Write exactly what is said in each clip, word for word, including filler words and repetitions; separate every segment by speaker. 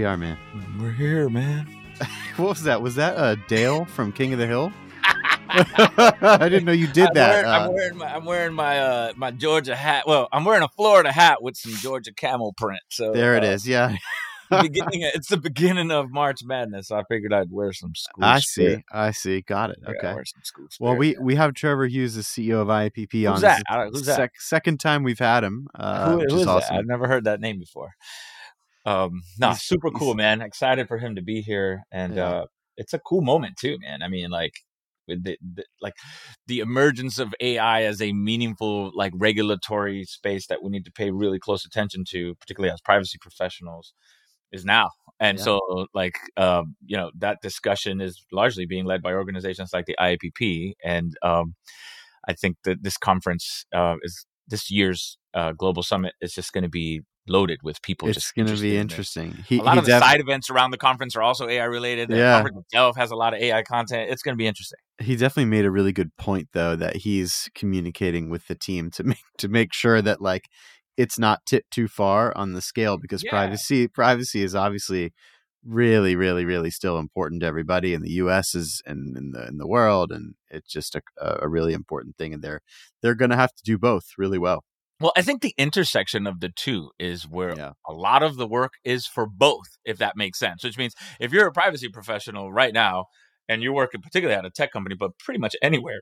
Speaker 1: we are, man.
Speaker 2: We're here, man.
Speaker 1: What was that? Was that uh, Dale from King of the Hill? I didn't know you did
Speaker 2: I'm
Speaker 1: that.
Speaker 2: Wearing,
Speaker 1: uh,
Speaker 2: I'm wearing my I'm wearing my uh, my Georgia hat. Well, I'm wearing a Florida hat with some Georgia camel print. So
Speaker 1: there it
Speaker 2: uh,
Speaker 1: is. Yeah.
Speaker 2: the beginning. It's the beginning of March Madness. So I figured I'd wear some school.
Speaker 1: I
Speaker 2: spirit.
Speaker 1: see. I see. Got it.
Speaker 2: Yeah,
Speaker 1: Okay.
Speaker 2: wear some school
Speaker 1: Well,
Speaker 2: spirit,
Speaker 1: we,
Speaker 2: yeah.
Speaker 1: we have Trevor Hughes, the C E O of I A P P,
Speaker 2: Who's
Speaker 1: on.
Speaker 2: that?
Speaker 1: This
Speaker 2: I don't- Who's that?
Speaker 1: sec- second time we've had him. Uh,
Speaker 2: Who,
Speaker 1: which
Speaker 2: who
Speaker 1: is
Speaker 2: is
Speaker 1: awesome.
Speaker 2: that? I've never heard that name before. Um, no,
Speaker 1: He's-
Speaker 2: super
Speaker 1: he's-
Speaker 2: cool, man. Excited for him to be here, and
Speaker 1: Yeah.
Speaker 2: uh, it's a cool moment too, man. I mean, like, with the, the like the emergence of A I as a meaningful, like, regulatory space that we need to pay really close attention to, particularly as privacy professionals, is now. And
Speaker 1: Yeah.
Speaker 2: so, like, um, you know, that discussion is largely being led by organizations like the I A P P, and um, I think that this conference uh, is this year's uh, global summit is just going to be loaded with people.
Speaker 1: It's
Speaker 2: just
Speaker 1: going to be
Speaker 2: interested in it.
Speaker 1: interesting. He,
Speaker 2: A lot
Speaker 1: he
Speaker 2: of the
Speaker 1: def-
Speaker 2: side events around the conference are also A I related. The
Speaker 1: Yeah.
Speaker 2: conference itself has a lot of A I content. It's going to be interesting.
Speaker 1: He definitely made a really good point, though, that he's communicating with the team to make to make sure that, like, it's not tipped too far on the scale, because
Speaker 2: Yeah.
Speaker 1: privacy privacy is obviously really, really, really still important to everybody in the U S is and in the in the world, and it's just a, a really important thing, and they're they're going to have to do both really well.
Speaker 2: Well, I think the intersection of the two is where
Speaker 1: Yeah.
Speaker 2: a lot of the work is for both, if that makes sense. Which means if you're a privacy professional right now and you're working particularly at a tech company, but pretty much anywhere,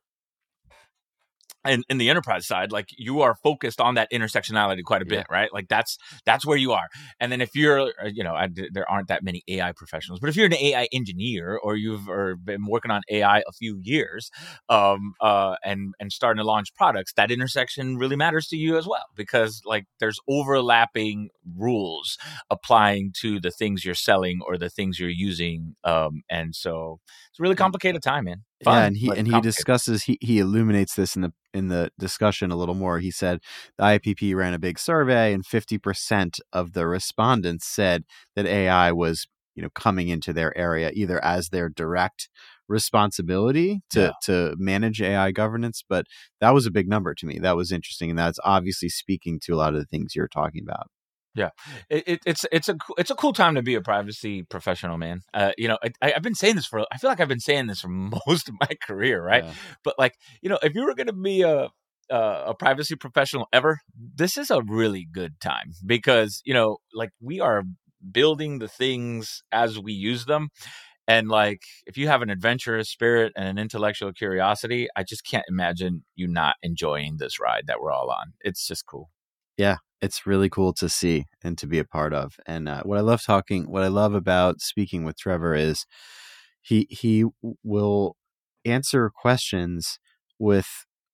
Speaker 2: and in the enterprise side, like, you are focused on that intersectionality quite a bit,
Speaker 1: Yeah.
Speaker 2: right? Like, that's that's where you are. And then if you're, uh, you know, I, there aren't that many A I professionals, but if you're an A I engineer, or you've or been working on A I a few years, um, uh, and and starting to launch products, that intersection really matters to you as well, because, like, there's overlapping rules applying to the things you're selling or the things you're using, um, and so it's a really complicated time, man. Fun,
Speaker 1: yeah, and he
Speaker 2: but
Speaker 1: and he
Speaker 2: complicated.
Speaker 1: discusses he he illuminates this in the in the discussion a little more. He said the I A P P ran a big survey, and fifty percent of the respondents said that A I was, you know, coming into their area either as their direct responsibility to
Speaker 2: Yeah.
Speaker 1: to manage A I governance. But that was a big number to me. That was interesting, and that's obviously speaking to a lot of the things you're talking about.
Speaker 2: Yeah, it, it, it's it's a it's a cool time to be a privacy professional, man. Uh, you know, I, I've been saying this for I feel like I've been saying this for most of my career, right?
Speaker 1: Yeah.
Speaker 2: But, like, you know, if you were going to be a uh, a privacy professional ever, this is a really good time, because, you know, like, we are building the things as we use them. And, like, if you have an adventurous spirit and an intellectual curiosity, I just can't imagine you not enjoying this ride that we're all on. It's just cool.
Speaker 1: Yeah, it's really cool to see and to be a part of. And uh, what I love talking, what I love about speaking with Trevor is he he will answer questions with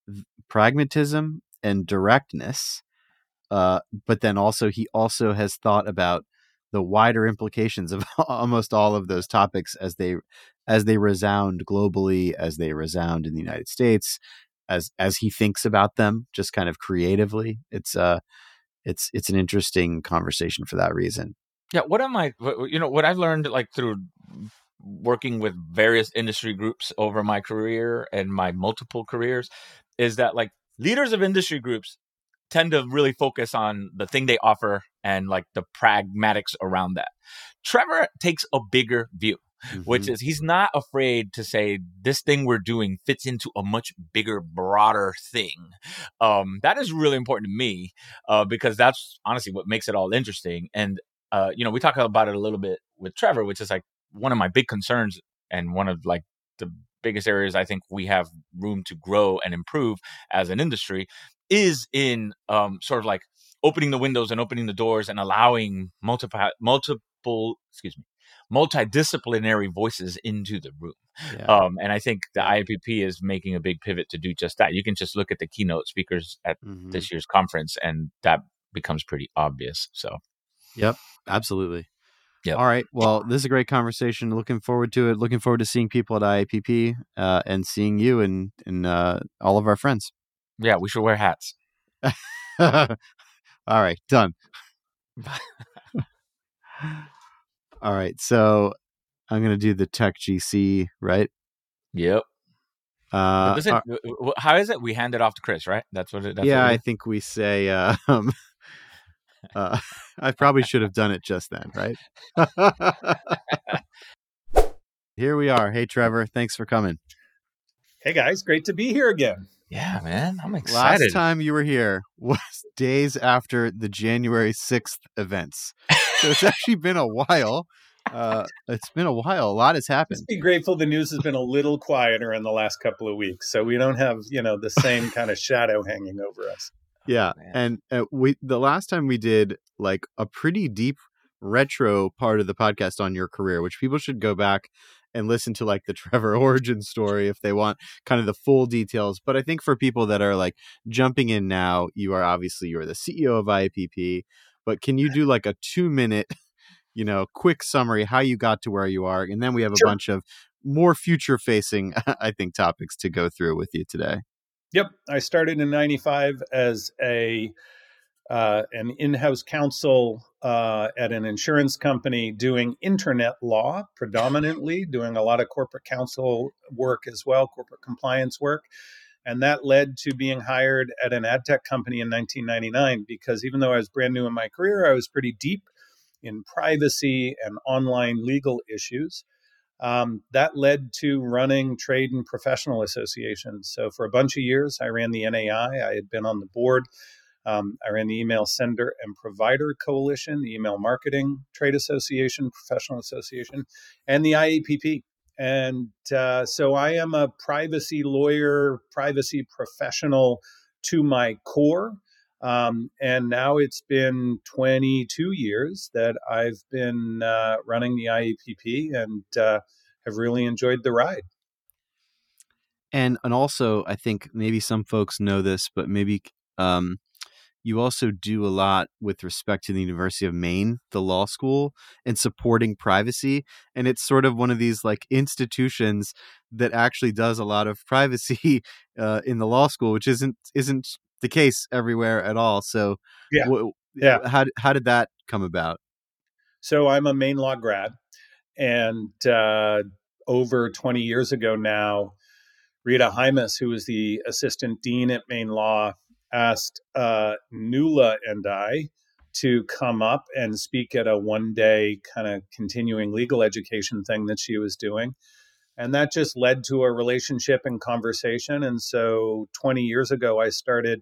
Speaker 1: pragmatism and directness, uh, but then also he also has thought about the wider implications of almost all of those topics as they as they resound globally, as they resound in the United States, as as he thinks about them, just kind of creatively. It's uh it's it's an interesting conversation for that reason.
Speaker 2: Yeah, what am I? what- You know, what I've learned, like, through working with various industry groups over my career and my multiple careers, is that, like, leaders of industry groups tend to really focus on the thing they offer and, like, the pragmatics around that. Trevor takes a bigger view, which
Speaker 1: Mhm.
Speaker 2: is he's not afraid to say this thing we're doing fits into a much bigger, broader thing. Um, that is really important to me, uh, because that's honestly what makes it all interesting. And, uh, you know, we talk about it a little bit with Trevor, which is, like, one of my big concerns, and one of, like, the biggest areas I think we have room to grow and improve as an industry is in um, sort of, like, opening the windows and opening the doors and allowing multiple, multiple, excuse me, multidisciplinary voices into the room.
Speaker 1: Yeah.
Speaker 2: Um, and I think the I A P P is making a big pivot to do just that. You can just look at the keynote speakers at
Speaker 1: Mhm.
Speaker 2: this year's conference, and that becomes pretty obvious. So,
Speaker 1: Yep, absolutely.
Speaker 2: Yep.
Speaker 1: All right. Well, this is a great conversation. Looking forward to it. Looking forward to seeing people at I A P P uh, and seeing you and and uh, all of our friends.
Speaker 2: yeah, we should wear hats.
Speaker 1: All right, done. All right, so I'm gonna do the Tech G C, right?
Speaker 2: Yep.
Speaker 1: Uh,
Speaker 2: Does it,
Speaker 1: uh,
Speaker 2: w- w- how is it? We hand it off to Chris, right? That's what it. That's
Speaker 1: yeah,
Speaker 2: what
Speaker 1: I
Speaker 2: it
Speaker 1: think we say uh, um, Uh, I probably should have done it just then, right? Here we are. Hey, Trevor, thanks for coming.
Speaker 3: Hey, guys. Great to be here again.
Speaker 2: Yeah, man. I'm excited.
Speaker 1: Last time you were here was days after the January sixth events. So it's actually been a while. Uh, it's been a while. A lot has happened.
Speaker 3: Let's be grateful the news has been a little quieter in the last couple of weeks, so we don't have, you know, the same kind of shadow hanging over us.
Speaker 1: Yeah,
Speaker 2: Oh,
Speaker 1: and uh, we the last time we did like a pretty deep retro part of the podcast on your career, which people should go back and listen to, like the Trevor origin story if they want kind of the full details. But I think for people that are like jumping in now, you are obviously you're the C E O of I A P P, but can you do like a two minute, you know, quick summary how you got to where you are, and then we have a
Speaker 3: Sure.
Speaker 1: bunch of more future facing, I think, topics to go through with you today.
Speaker 3: Yep. I started in ninety-five as a uh, an in-house counsel uh, at an insurance company doing internet law, predominantly doing a lot of corporate counsel work as well, corporate compliance work. And that led to being hired at an ad tech company in nineteen ninety-nine, because even though I was brand new in my career, I was pretty deep in privacy and online legal issues. Um, that led to running trade and professional associations. So for a bunch of years, I ran the N A I. I had been on the board. Um, I ran the Email Sender and Provider Coalition, the Email Marketing Trade Association, Professional Association, and the I A P P. And uh, so I am a privacy lawyer, privacy professional to my core. Um, and now it's been twenty-two years that I've been uh, running the I A P P, and uh, have really enjoyed the ride.
Speaker 1: And and also, I think maybe some folks know this, but maybe um, you also do a lot with respect to the University of Maine, the law school, and supporting privacy. And it's sort of one of these like institutions that actually does a lot of privacy uh, in the law school, which isn't isn't the case everywhere at all. So
Speaker 3: Yeah.
Speaker 1: w-
Speaker 3: Yeah.
Speaker 1: how how did that come about?
Speaker 3: So I'm a Maine law grad, and uh, over twenty years ago now, Rita Hymas, who was the assistant dean at Maine Law, asked uh, Nuala and I to come up and speak at a one-day kind of continuing legal education thing that she was doing. And that just led to a relationship and conversation. And so twenty years ago, I started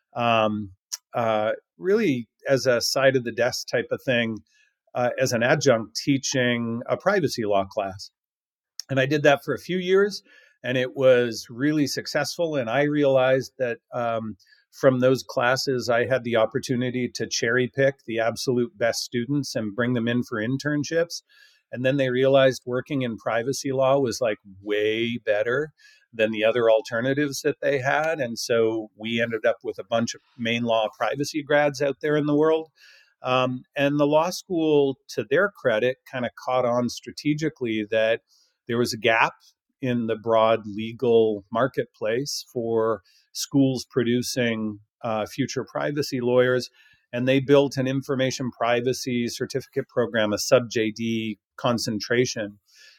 Speaker 3: um, uh, really as a side of the desk type of thing, uh, as an adjunct teaching a privacy law class. And I did that for a few years, and it was really successful. And I realized that um, from those classes, I had the opportunity to cherry pick the absolute best students and bring them in for internships. And then they realized working in privacy law was like way better than the other alternatives that they had. And so we ended up with a bunch of Maine law privacy grads out there in the world. Um, and the law school, to their credit, kind of caught on strategically that there was a gap in the broad legal marketplace for schools producing uh, future privacy lawyers. And they built an information privacy certificate program, a sub-J D concentration.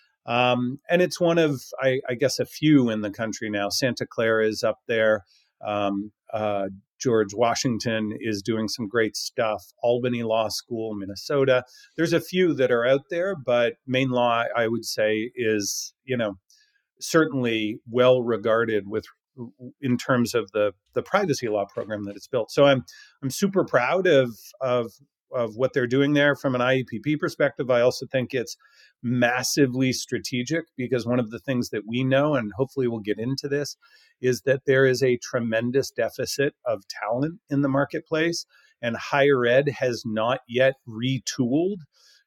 Speaker 3: Um, and it's one of, I, I guess, a few in the country now. Santa Clara is up there. Um, uh, George Washington is doing some great stuff. Albany Law School, Minnesota. There's a few that are out there, but Maine Law, I would say, is, you know, certainly well regarded with in terms of the the privacy law program that it's built. So I'm I'm super proud of of of what they're doing there from an I A P P perspective. I also think it's massively strategic, because one of the things that we know, and hopefully we'll get into this, is that there is a tremendous deficit of talent in the marketplace, and higher ed has not yet retooled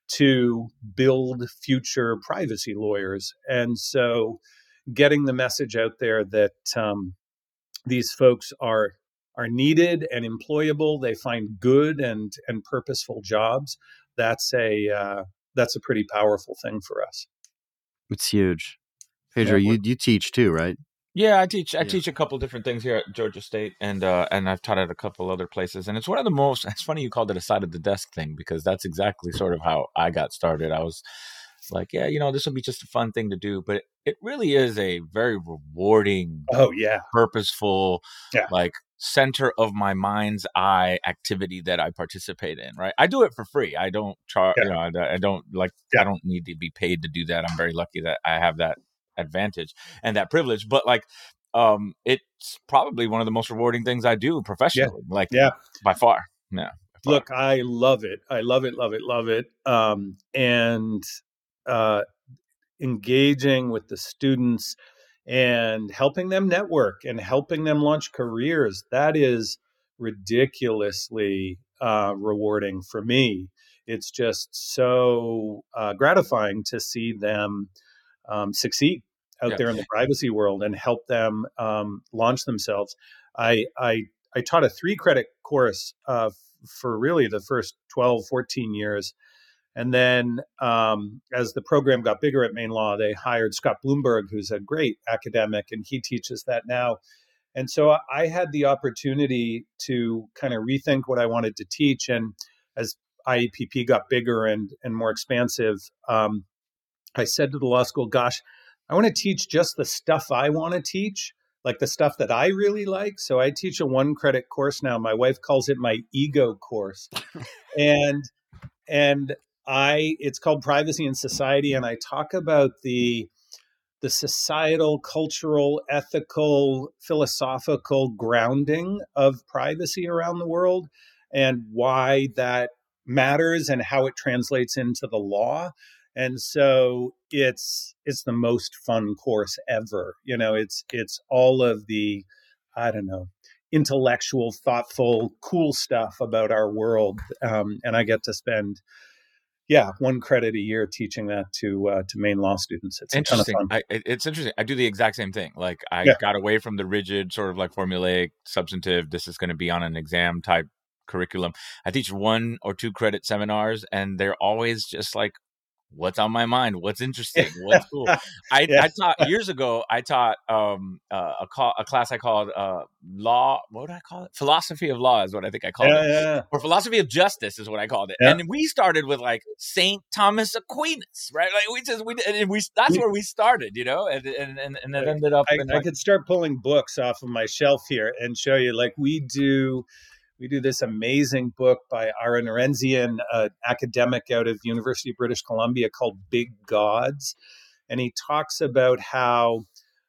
Speaker 3: to build future privacy lawyers. And so getting the message out there that um, these folks are are needed and employable, they find good and and purposeful jobs, that's a uh, that's a pretty powerful thing for us.
Speaker 1: It's huge. Pedro,
Speaker 3: Yeah,
Speaker 1: you you teach too, right?
Speaker 2: Yeah, I teach. I
Speaker 1: Yeah.
Speaker 2: teach a couple different things here at Georgia State, and uh, and I've taught at a couple other places. And it's one of the most. It's funny you called it a side of the desk thing, because that's exactly sort of how I got started. I was like, yeah, you know, this will be just a fun thing to do, but it really is a very rewarding,
Speaker 3: Oh yeah,
Speaker 2: purposeful,
Speaker 3: Yeah.
Speaker 2: like center of my mind's eye activity that I participate in, right? I do it for free. I don't charge,
Speaker 3: Yeah.
Speaker 2: you know, I, I don't like,
Speaker 3: Yeah.
Speaker 2: I don't need to be paid to do that. I'm very lucky that I have that advantage and that privilege, but like, um, it's probably one of the most rewarding things I do professionally,
Speaker 3: Yeah.
Speaker 2: like
Speaker 3: Yeah.
Speaker 2: by far. Yeah. By far.
Speaker 3: Look, I love it. I love it, love it, love it. Um, and, uh, engaging with the students and helping them network and helping them launch careers, that is ridiculously uh, rewarding for me. It's just so uh, gratifying to see them um, succeed out
Speaker 2: Yeah.
Speaker 3: there in the privacy world and help them um, launch themselves. I, I, I taught a three credit course uh, for really the first twelve, fourteen years. And then um, as the program got bigger at Maine Law, they hired Scott Bloomberg, who's a great academic, and he teaches that now. And so I had the opportunity to kind of rethink what I wanted to teach. And as I E P P got bigger and, and more expansive, um, I said to the law school, gosh, I want to teach just the stuff I want to teach, like the stuff that I really like. So I teach a one credit course now. My wife calls it my ego course. and and I, it's called Privacy in Society, and I talk about the the societal, cultural, ethical, philosophical grounding of privacy around the world and why that matters and how it translates into the law. And so it's it's the most fun course ever. You know, it's it's all of the, I don't know, intellectual, thoughtful, cool stuff about our world, um, and I get to spend. Yeah, one credit a year teaching that to uh, to Maine law students. It's a ton of
Speaker 2: Interesting.
Speaker 3: fun.
Speaker 2: I, it's interesting. I do the exact same thing. Like I
Speaker 3: Yeah.
Speaker 2: got away from the rigid sort of like formulaic, substantive, this is going to be on an exam type curriculum. I teach one or two credit seminars and they're always just like, what's on my mind? What's interesting? What's cool? I,
Speaker 3: Yeah.
Speaker 2: I taught years ago, I taught um, uh, a, call, a class I called uh, law. What would I call it? Philosophy of law is what I think I called
Speaker 3: Yeah,
Speaker 2: it.
Speaker 3: yeah.
Speaker 2: Or philosophy of justice is what I called it.
Speaker 3: Yeah.
Speaker 2: And we started with like Saint Thomas Aquinas, right? Like we just, we, and we, that's where we started, you know, and, and, and, and it ended up
Speaker 3: I,
Speaker 2: in
Speaker 3: I
Speaker 2: like,
Speaker 3: could start pulling books off of my shelf here and show you. Like we do, we do this amazing book by Aaron Renzian, an academic out of University of British Columbia called Big Gods, and he talks about how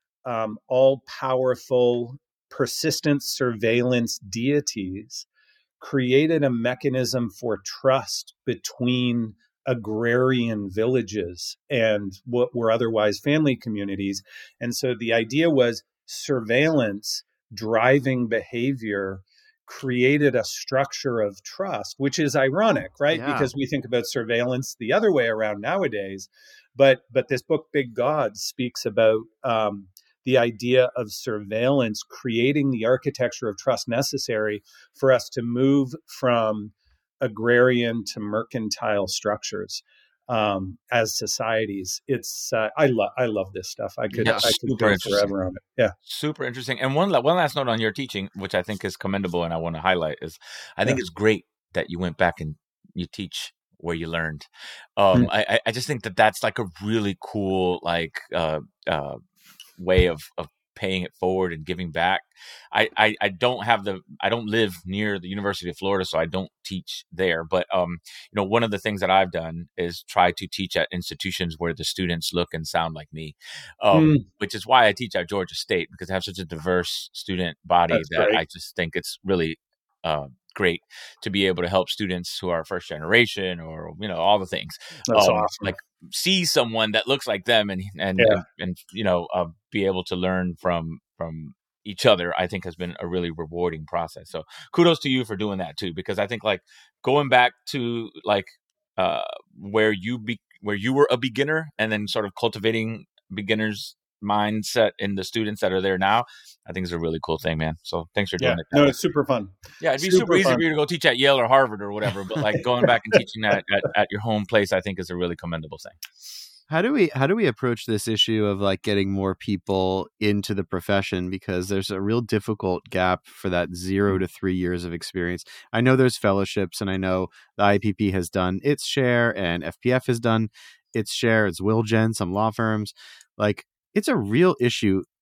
Speaker 3: um, all-powerful, persistent surveillance deities created a mechanism for trust between agrarian villages and what were otherwise family communities. And so the idea was surveillance driving behavior created a structure of trust, which is ironic, right?
Speaker 1: Yeah.
Speaker 3: Because we think about surveillance the other way around nowadays. But but this book, Big Gods, speaks about um, the idea of surveillance creating the architecture of trust necessary for us to move from agrarian to mercantile structures um, as societies. It's uh, I love I love this stuff. I could
Speaker 2: Yeah,
Speaker 3: I could
Speaker 2: super
Speaker 3: go
Speaker 2: interesting.
Speaker 3: forever on it. Yeah,
Speaker 2: super interesting. And one la- one last note on your teaching, which I think is commendable and I want to highlight is I think
Speaker 3: Yeah.
Speaker 2: it's great that you went back and you teach where you learned. Um,
Speaker 3: Mm.
Speaker 2: I, I- I just think that that's like a really cool like uh, uh, way of, of paying it forward and giving back. I, I, I don't have the I don't live near the University of Florida, so I don't teach there. But um, you know, one of the things that I've done is try to teach at institutions where the students look and sound like me, um,
Speaker 3: Mm.
Speaker 2: which is why I teach at Georgia State, because I have such a diverse student body
Speaker 3: That's
Speaker 2: that
Speaker 3: great.
Speaker 2: I just think it's really uh, great to be able to help students who are first generation or you know all the things.
Speaker 3: That's
Speaker 2: um,
Speaker 3: awesome.
Speaker 2: Like see someone that looks like them and and
Speaker 3: Yeah.
Speaker 2: and, and you know uh, be able to learn from from each other, I think has been a really rewarding process. So kudos to you for doing that too, because I think like going back to like uh where you be where you were a beginner and then sort of cultivating beginners mindset in the students that are there now, I think is a really cool thing, man. So thanks for doing
Speaker 3: Yeah,
Speaker 2: it. that
Speaker 3: no,
Speaker 2: way.
Speaker 3: it's super fun.
Speaker 2: Yeah, it'd be
Speaker 3: super
Speaker 2: super, easy
Speaker 3: fun.
Speaker 2: for you to go teach at Yale or Harvard or whatever, but like going back and teaching that at, at your home place, I think is a really commendable thing.
Speaker 1: How do we how do we approach this issue of like getting more people into the profession? Because there's a real difficult gap for that zero to three years of experience. I know there's fellowships, and I know the I P P has done its share, and F P F has done its share. It's Wilgen, some law firms. Like it's a real issue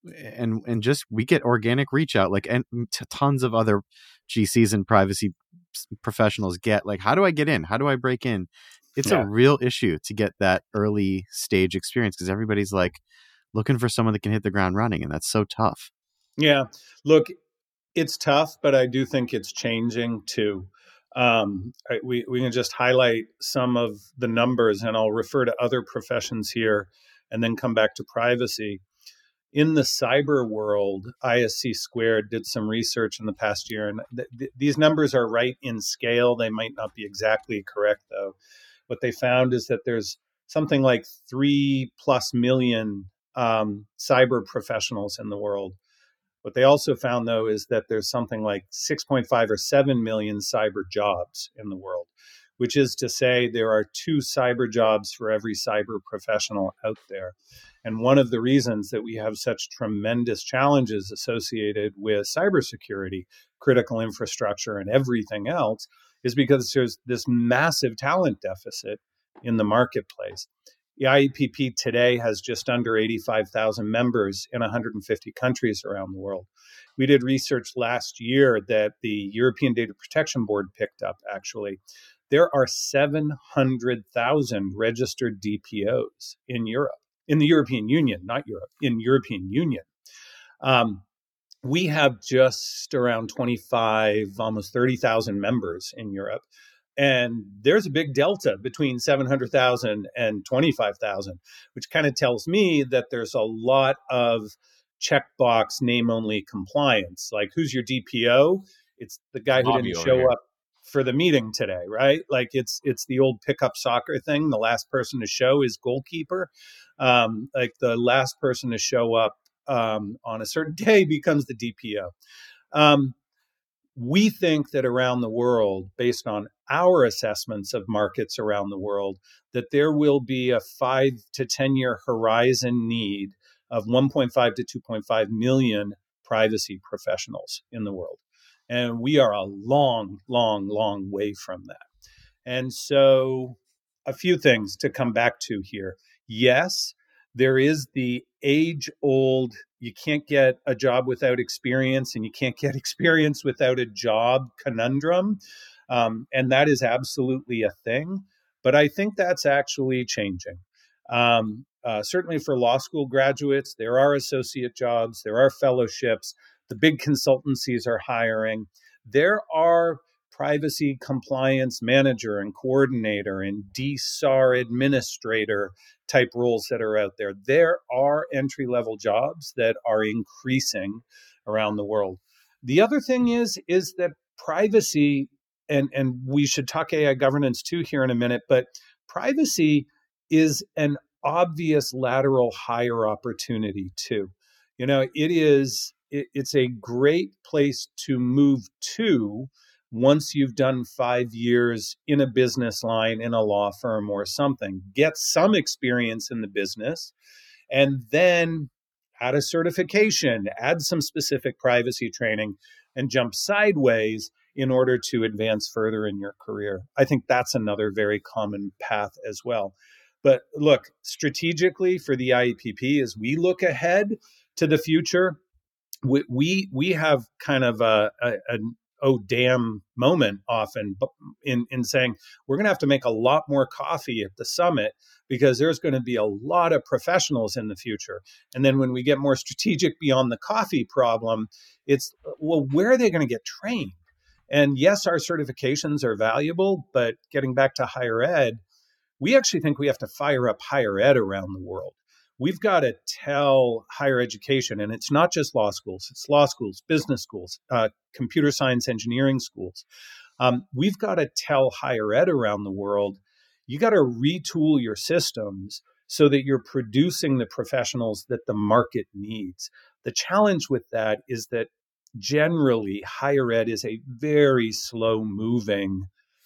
Speaker 1: and and just we get organic reach out, like, and t- tons of other G Cs and privacy professionals get. Like, how do I get in? How do I break in? It's
Speaker 3: Yeah.
Speaker 1: a real issue to get that early stage experience, because everybody's like looking for someone that can hit the ground running, and that's so tough.
Speaker 3: Yeah. Look, it's tough, but I do think it's changing too. Um, I, we, we can just highlight some of the numbers, and I'll refer to other professions here and then come back to privacy. In the cyber world, I S C Squared did some research in the past year, and th- th- these numbers are right in scale. They might not be exactly correct, though. What they found is that there's something like three plus million um, cyber professionals in the world. What they also found, though, is that there's something like six point five or seven million cyber jobs in the world, which is to say there are two cyber jobs for every cyber professional out there. And one of the reasons that we have such tremendous challenges associated with cybersecurity, critical infrastructure, and everything else is because there's this massive talent deficit in the marketplace. The I E P P today has just under eighty-five thousand members in one hundred fifty countries around the world. We did research last year that the European Data Protection Board picked up, actually. There are seven hundred thousand registered D P Os in Europe, in the European Union, not Europe, in European Union. Um, we have just around twenty-five, almost thirty thousand members in Europe. And there's a big delta between seven hundred thousand and twenty-five thousand, which kind of tells me that there's a lot of checkbox name-only compliance. Like, who's your D P O? It's the guy who
Speaker 2: Bobby
Speaker 3: didn't
Speaker 2: over
Speaker 3: show
Speaker 2: here.
Speaker 3: up for the meeting today, right? Like, it's it's the old pickup soccer thing. The last person to show is goalkeeper. Um, like, the last person to show up um, on a certain day becomes the D P O. Um, we think that around the world, based on our assessments of markets around the world, that there will be a five to ten year horizon need of one point five to two point five million privacy professionals in the world. And we are a long, long, long way from that. And so a few things to come back to here. Yes, there is the age old, you can't get a job without experience and you can't get experience without a job conundrum. Um, and that is absolutely a thing. But I think that's actually changing. Um, uh, certainly for law school graduates, there are associate jobs, there are fellowships, the big consultancies are hiring. There are privacy compliance manager and coordinator and D S A R administrator type roles that are out there. There are entry-level jobs that are increasing around the world. The other thing is, is that privacy, and, and we should talk A I governance too here in a minute, but privacy is an obvious lateral hire opportunity too. You know, it is, it, it's a great place to move to once you've done five years in a business line, in a law firm or something. Get some experience in the business, and then add a certification, add some specific privacy training, and jump sideways in order to advance further in your career. I think that's another very common path as well. But look, strategically for the I E P P, as we look ahead to the future, we we, we have kind of a, a, a oh damn moment often in, in saying we're going to have to make a lot more coffee at the summit because there's going to be a lot of professionals in the future. And then when we get more strategic beyond the coffee problem, it's, well, where are they going to get trained? And yes, our certifications are valuable, but getting back to higher ed, we actually think we have to fire up higher ed around the world. We've got to tell higher education, and it's not just law schools, it's law schools, business schools, uh, computer science engineering schools. Um, we've got to tell higher ed around the world, you got to retool your systems so that you're producing the professionals that the market needs. The challenge with that is that generally higher ed is a very slow moving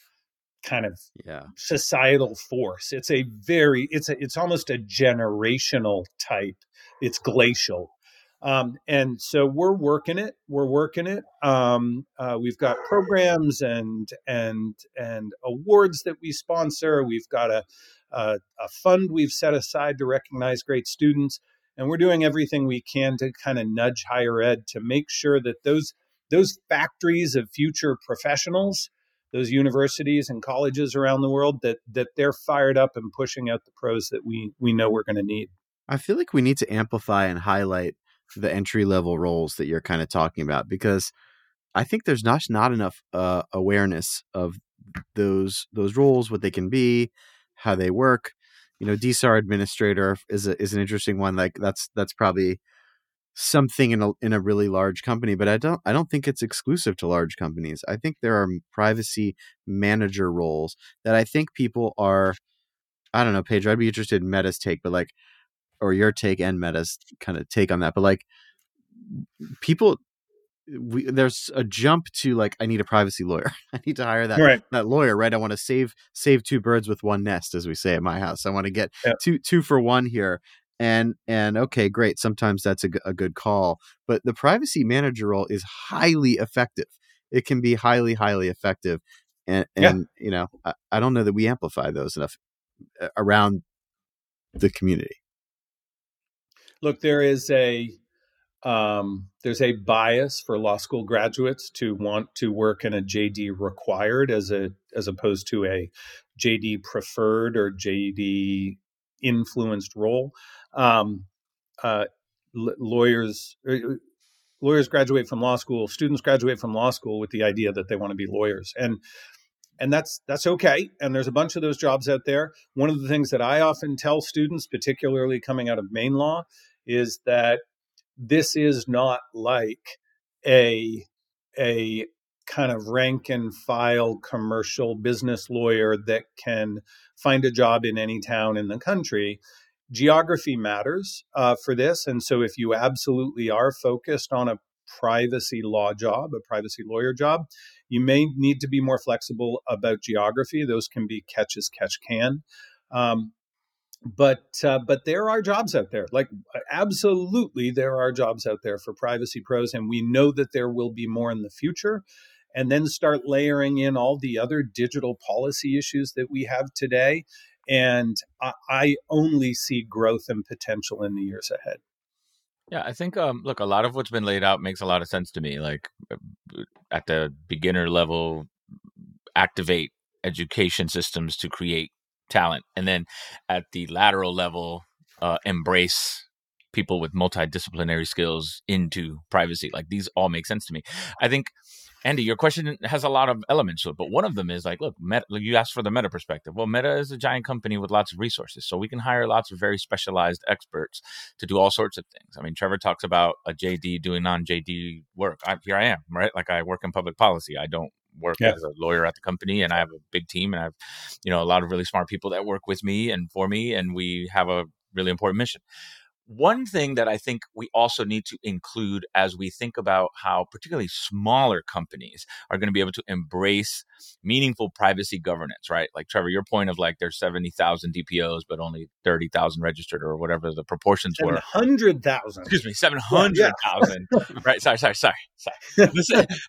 Speaker 3: kind of
Speaker 1: yeah.
Speaker 3: societal force. It's a very, it's a, it's almost a generational type. It's glacial. Um, and so we're working it. We're working it. Um, uh, we've got programs and and and awards that we sponsor. We've got a, a a fund we've set aside to recognize great students. And we're doing everything we can to kind of nudge higher ed to make sure that those those factories of future professionals, those universities and colleges around the world, that that they're fired up and pushing out the pros that we we know we're going to need.
Speaker 1: I feel like we need to amplify and highlight the entry level roles that you're kind of talking about, because I think there's not not enough uh, awareness of those those roles, what they can be, how they work. You know, D S A R administrator is a, is an interesting one. Like that's that's probably something in a in a really large company, but I don't I don't think it's exclusive to large companies. I think there are privacy manager roles that I think people are. I don't know, Pedro, I'd be interested in Meta's take, but like, or your take and Meta's kind of take on that. But like, people, we, there's a jump to like, I need a privacy lawyer. I need to hire that
Speaker 3: Right.
Speaker 1: that lawyer, right? I want to save save two birds with one nest, as we say at my house. I want to get
Speaker 3: Yep.
Speaker 1: two two for one here. And and okay, great. Sometimes that's a, g- a good call, but the privacy manager role is highly effective. It can be highly highly effective, and and
Speaker 3: Yeah.
Speaker 1: you know, I, I don't know that we amplify those enough around the community.
Speaker 3: Look, there is a um, there's a bias for law school graduates to want to work in a J D required as a as opposed to a J D preferred or J D influenced role. Um, uh, l- lawyers uh, lawyers graduate from law school. Students graduate from law school with the idea that they want to be lawyers, and and that's that's okay. And there's a bunch of those jobs out there. One of the things that I often tell students, particularly coming out of Maine law, is that this is not like a a kind of rank and file commercial business lawyer that can find a job in any town in the country. Geography matters uh, for this. And so if you absolutely are focused on a privacy law job, a privacy lawyer job, you may need to be more flexible about geography. Those can be catch as catch can. Um, but uh, but there are jobs out there. Like absolutely, there are jobs out there for privacy pros, and we know that there will be more in the future. And then start layering in all the other digital policy issues that we have today. And I, I only see growth and potential in the years ahead.
Speaker 2: Yeah, I think um look, a lot of what's been laid out makes a lot of sense to me. Like at the beginner level, activate education systems to create talent, and then at the lateral level, uh, embrace people with multidisciplinary skills into privacy. Like these all make sense to me. I think, Andy, your question has a lot of elements to it, but one of them is like, look, Meta, you asked for the Meta perspective. Well, Meta is a giant company with lots of resources, so we can hire lots of very specialized experts to do all sorts of things. I mean, Trevor talks about a J D doing non-J D work. I, here I am, right? Like I work in public policy. I don't work
Speaker 3: Yeah.
Speaker 2: as a lawyer at the company, and I have a big team, and I have, you know, a lot of really smart people that work with me and for me, and we have a really important mission. One thing that I think we also need to include as we think about how particularly smaller companies are going to be able to embrace meaningful privacy governance, right? Like Trevor, your point of like there's seventy thousand D P Os, but only thirty thousand registered or whatever the proportions were.
Speaker 3: seven hundred thousand.
Speaker 2: Excuse me, seven hundred thousand. Yeah, yeah. Right. Sorry, sorry, sorry. sorry. This,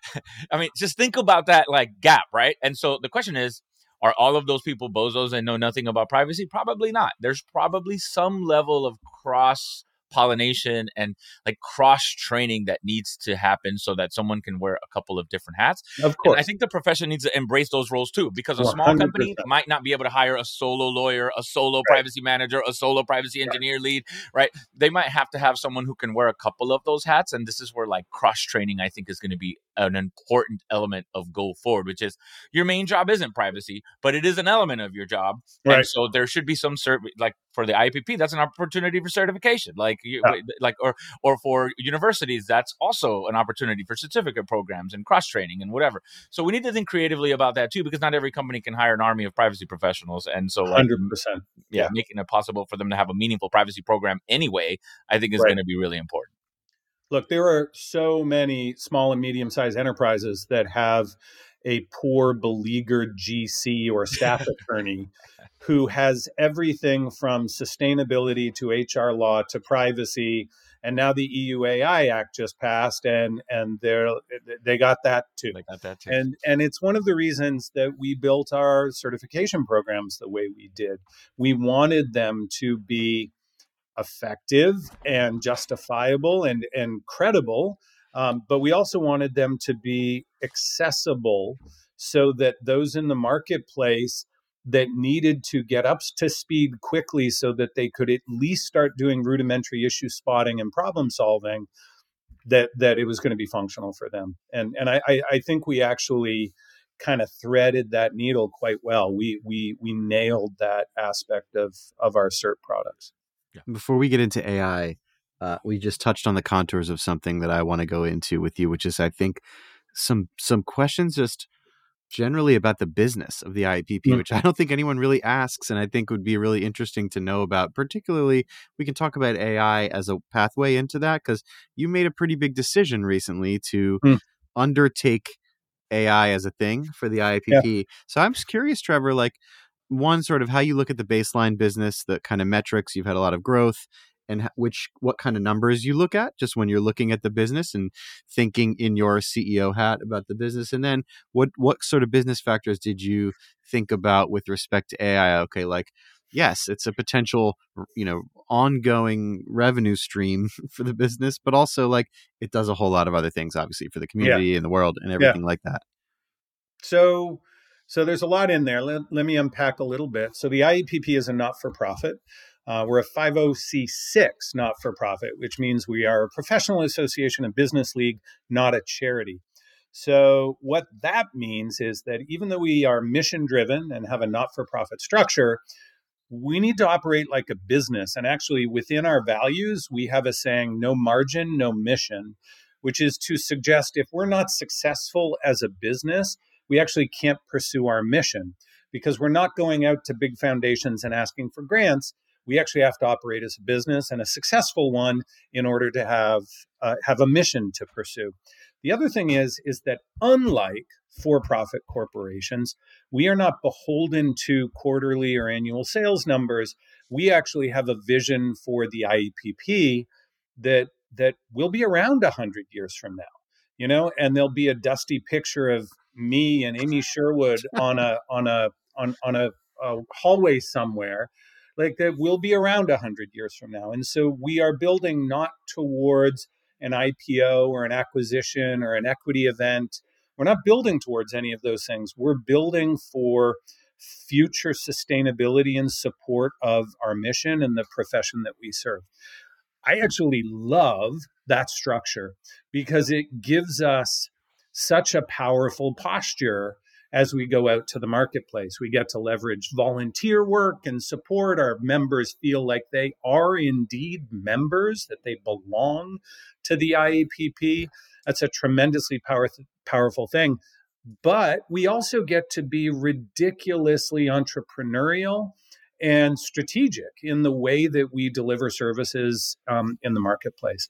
Speaker 2: I mean, just think about that like gap, right? And so the question is, are all of those people bozos and know nothing about privacy? Probably not. There's probably some level of cross pollination and like cross training that needs to happen so that someone can wear a couple of different hats.
Speaker 3: Of course.
Speaker 2: And I think the profession needs to embrace those roles too, because a small
Speaker 3: one hundred percent.
Speaker 2: company might not be able to hire a solo lawyer, a solo
Speaker 3: Right.
Speaker 2: privacy manager, a solo privacy engineer lead, right? They might have to have someone who can wear a couple of those hats. And this is where like cross training, I think, is going to be an important element of go forward, which is your main job isn't privacy, but it is an element of your job.
Speaker 3: Right.
Speaker 2: And so there should be some cert, like for the I P P, that's an opportunity for certification. Like, you,
Speaker 3: Yeah.
Speaker 2: like, or, or for universities, that's also an opportunity for certificate programs and cross training and whatever. So we need to think creatively about that too, because not every company can hire an army of privacy professionals. And so,
Speaker 3: one
Speaker 2: like,
Speaker 3: hundred percent.
Speaker 2: yeah,
Speaker 3: Yeah.
Speaker 2: making it possible for them to have a meaningful privacy program anyway, I think is
Speaker 3: Right.
Speaker 2: going to be really important.
Speaker 3: Look, there are so many small and medium-sized enterprises that have a poor, beleaguered G C or staff attorney who has everything from sustainability to H R law to privacy. And now the E U A I Act just passed, and and they're they got that too.
Speaker 2: They got that too.
Speaker 3: And and it's one of the reasons that we built our certification programs the way we did. We wanted them to be effective and justifiable and, and credible. Um, but we also wanted them to be accessible so that those in the marketplace that needed to get up to speed quickly so that they could at least start doing rudimentary issue spotting and problem solving, that that it was going to be functional for them. And and I, I think we actually kind of threaded that needle quite well. We we we nailed that aspect of of our cert products.
Speaker 1: Before we get into A I, uh, we just touched on the contours of something that I want to go into with you, which is, I think, some some questions just generally about the business of the I A P P, mm. which I don't think anyone really asks, and I think would be really interesting to know about. Particularly, we can talk about A I as a pathway into that, because you made a pretty big decision recently to mm. undertake A I as a thing for the I A P P. Yeah. So I'm just curious, Trevor, like, one, sort of how you look at the baseline business, the kind of metrics. You've had a lot of growth, and which what kind of numbers you look at just when you're looking at the business and thinking in your C E O hat about the business. And then what what sort of business factors did you think about with respect to A I? Okay, like, yes, it's a potential, you know, ongoing revenue stream for the business, but also, like, it does a whole lot of other things, obviously, for the community yeah. and the world and everything yeah. like that.
Speaker 3: So So there's a lot in there. Let, let me unpack a little bit. So the I A P P is a not-for-profit. Uh, we're a five oh c six not-for-profit, which means we are a professional association and business league, not a charity. So what that means is that even though we are mission-driven and have a not-for-profit structure, we need to operate like a business. And actually, within our values, we have a saying, no margin, no mission, which is to suggest if we're not successful as a business, we actually can't pursue our mission, because we're not going out to big foundations and asking for grants. We actually have to operate as a business, and a successful one, in order to have uh, have a mission to pursue. The other thing is, is that unlike for-profit corporations, we are not beholden to quarterly or annual sales numbers. We actually have a vision for the I A P P that that will be around one hundred years from now, you know, and there'll be a dusty picture of me and Amy Sherwood on a on a on on a, a hallway somewhere, like that will be around a hundred years from now. And so we are building not towards an I P O or an acquisition or an equity event. We're not building towards any of those things. We're building for future sustainability and support of our mission and the profession that we serve. I actually love that structure because it gives us such a powerful posture as we go out to the marketplace. We get to leverage volunteer work and support. Our members feel like they are indeed members, that they belong to the I A P P. That's a tremendously power, powerful thing. But we also get to be ridiculously entrepreneurial and strategic in the way that we deliver services um, in the marketplace.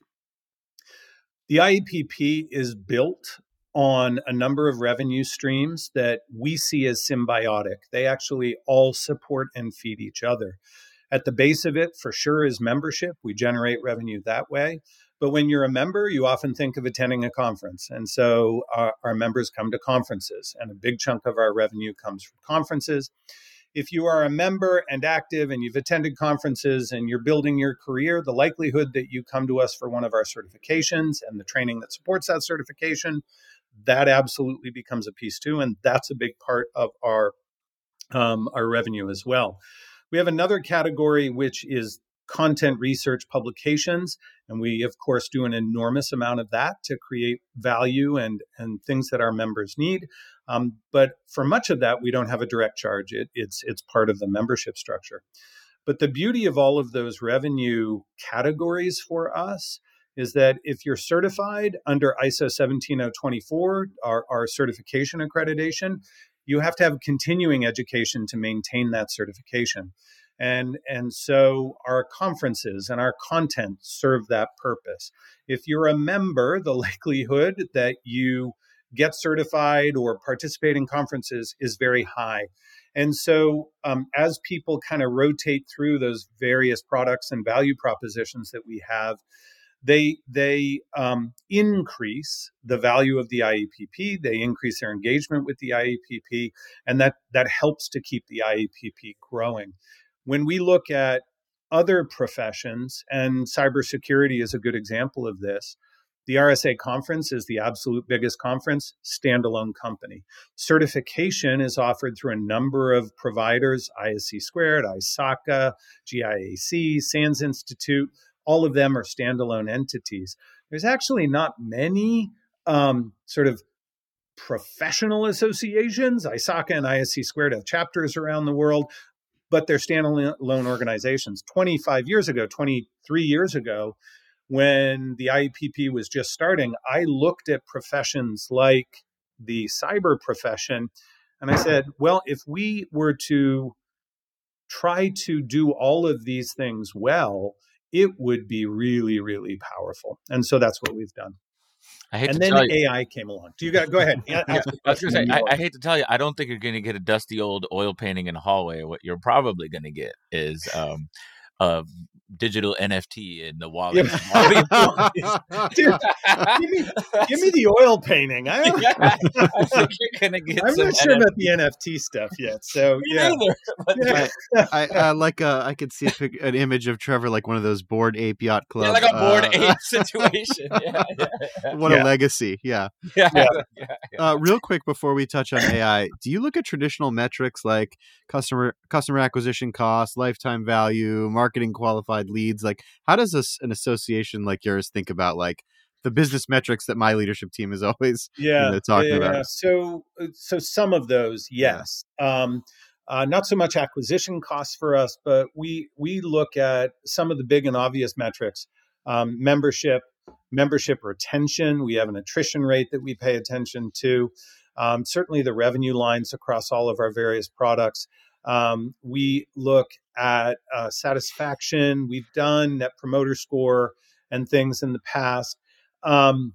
Speaker 3: The I A P P is built on a number of revenue streams that we see as symbiotic. They actually all support and feed each other. At the base of it, for sure, is membership. We generate revenue that way. But when you're a member, you often think of attending a conference. And so our, our members come to conferences, and a big chunk of our revenue comes from conferences. If you are a member and active and you've attended conferences and you're building your career, the likelihood that you come to us for one of our certifications and the training that supports that certification, that absolutely becomes a piece too. And that's a big part of our, um, our revenue as well. We have another category, which is content research publications. And we, of course, do an enormous amount of that to create value and, and things that our members need. Um, but for much of that, we don't have a direct charge. It, it's, it's part of the membership structure. But the beauty of all of those revenue categories for us is that if you're certified under I S O seventeen oh twenty-four, our, our certification accreditation, you have to have continuing education to maintain that certification. And, and so our conferences and our content serve that purpose. If you're a member, the likelihood that you get certified or participate in conferences is very high. And so um, as people kind of rotate through those various products and value propositions that we have, they they um, increase the value of the I A P P, they increase their engagement with the I A P P, and that, that helps to keep the I A P P growing. When we look at other professions, and cybersecurity is a good example of this. The R S A conference is the absolute biggest conference, standalone company. Certification is offered through a number of providers, I S C Squared, I S A C A, G I A C, SANS Institute. All of them are standalone entities. There's actually not many um, sort of professional associations. I S A C A and I S C Squared have chapters around the world, but they're standalone organizations. twenty-five years ago, twenty-three years ago, when the I E P P was just starting, I looked at professions like the cyber profession, and I said, well, if we were to try to do all of these things well, it would be really, really powerful. And so that's what we've done.
Speaker 2: I hate
Speaker 3: and
Speaker 2: to
Speaker 3: then
Speaker 2: tell you.
Speaker 3: A I came along. Do you got go ahead?
Speaker 2: I was going to say, I, I hate to tell you, I don't think you're going to get a dusty old oil painting in a hallway. What you're probably going to get is um, a digital N F T in the wallet.
Speaker 3: Yeah. Dude, give me, give me the oil painting. I, don't,
Speaker 2: yeah, I think you're going to get.
Speaker 3: I'm
Speaker 2: some
Speaker 3: not sure
Speaker 2: N F T.
Speaker 3: about the N F T stuff yet. So
Speaker 2: Me
Speaker 3: yeah.
Speaker 2: neither, but-
Speaker 3: Yeah.
Speaker 1: I, I like uh, I could see a pic, an image of Trevor like one of those Bored Ape Yacht Club.
Speaker 2: Yeah, like a board
Speaker 1: uh,
Speaker 2: ape situation. Yeah, yeah, yeah.
Speaker 1: What
Speaker 3: Yeah.
Speaker 1: a legacy! Yeah.
Speaker 2: yeah,
Speaker 3: Yeah.
Speaker 2: yeah, yeah.
Speaker 1: Uh, real quick before we touch on A I, do you look at traditional metrics like customer customer acquisition costs, lifetime value, marketing qualified leads? Like, how does this, an association like yours think about like the business metrics that my leadership team is always
Speaker 3: Yeah,
Speaker 1: you know, talking
Speaker 3: yeah,
Speaker 1: about?
Speaker 3: yeah. So, so some of those, yes. Um, uh, not so much acquisition costs for us, but we we look at some of the big and obvious metrics: um, membership, membership retention. We have an attrition rate that we pay attention to. Um, certainly, the revenue lines across all of our various products. Um, we look at uh, satisfaction. We've done Net Promoter Score and things in the past. Um,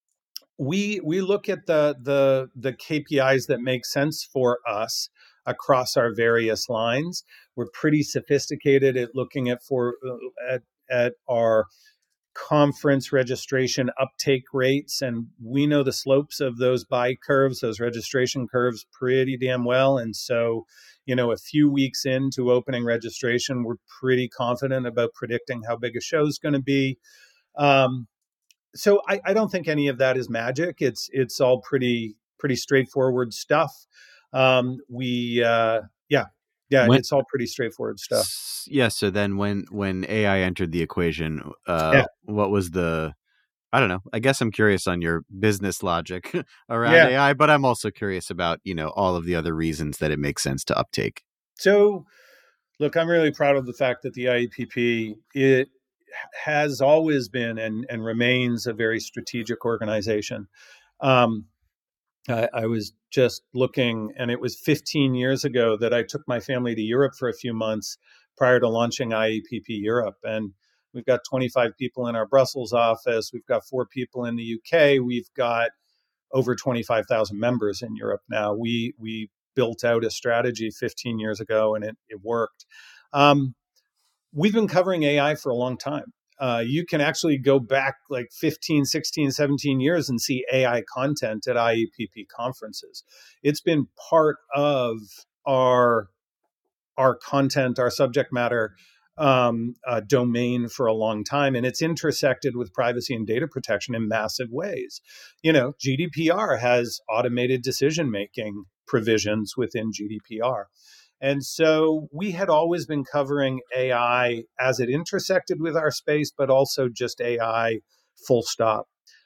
Speaker 3: we we look at the the the K P Is that make sense for us across our various lines. We're pretty sophisticated at looking at for at at our conference registration uptake rates, and we know the slopes of those buy curves, those registration curves, pretty damn well. And so, you know, a few weeks into opening registration, we're pretty confident about predicting how big a show is going to be. Um, so I, I don't think any of that is magic. It's it's all pretty pretty straightforward stuff. Um, we uh, yeah yeah
Speaker 1: When-
Speaker 3: it's all pretty straightforward stuff.
Speaker 1: S- Yeah. So then when when A I entered the equation, uh,
Speaker 3: Yeah.
Speaker 1: what was the? I don't know. I guess I'm curious on your business logic around
Speaker 3: Yeah.
Speaker 1: A I, but I'm also curious about you know all of the other reasons that it makes sense to uptake.
Speaker 3: So, look, I'm really proud of the fact that the I E P P it has always been and, and remains a very strategic organization. Um, I, I was just looking, and it was fifteen years ago that I took my family to Europe for a few months prior to launching I E P P Europe. And we've got twenty-five people in our Brussels office. We've got four people in the U K. We've got over twenty-five thousand members in Europe now. We we built out a strategy fifteen years ago, and it, it worked. Um, we've been covering A I for a long time. Uh, you can actually go back like fifteen, sixteen, seventeen years and see A I content at I E P P conferences. It's been part of our, our content, our subject matter um, uh, domain for a long time. And it's intersected with privacy and data protection in massive ways. You know, G D P R has automated decision-making provisions within G D P R. And so we had always been covering A I as it intersected with our space, but also just A I full stop.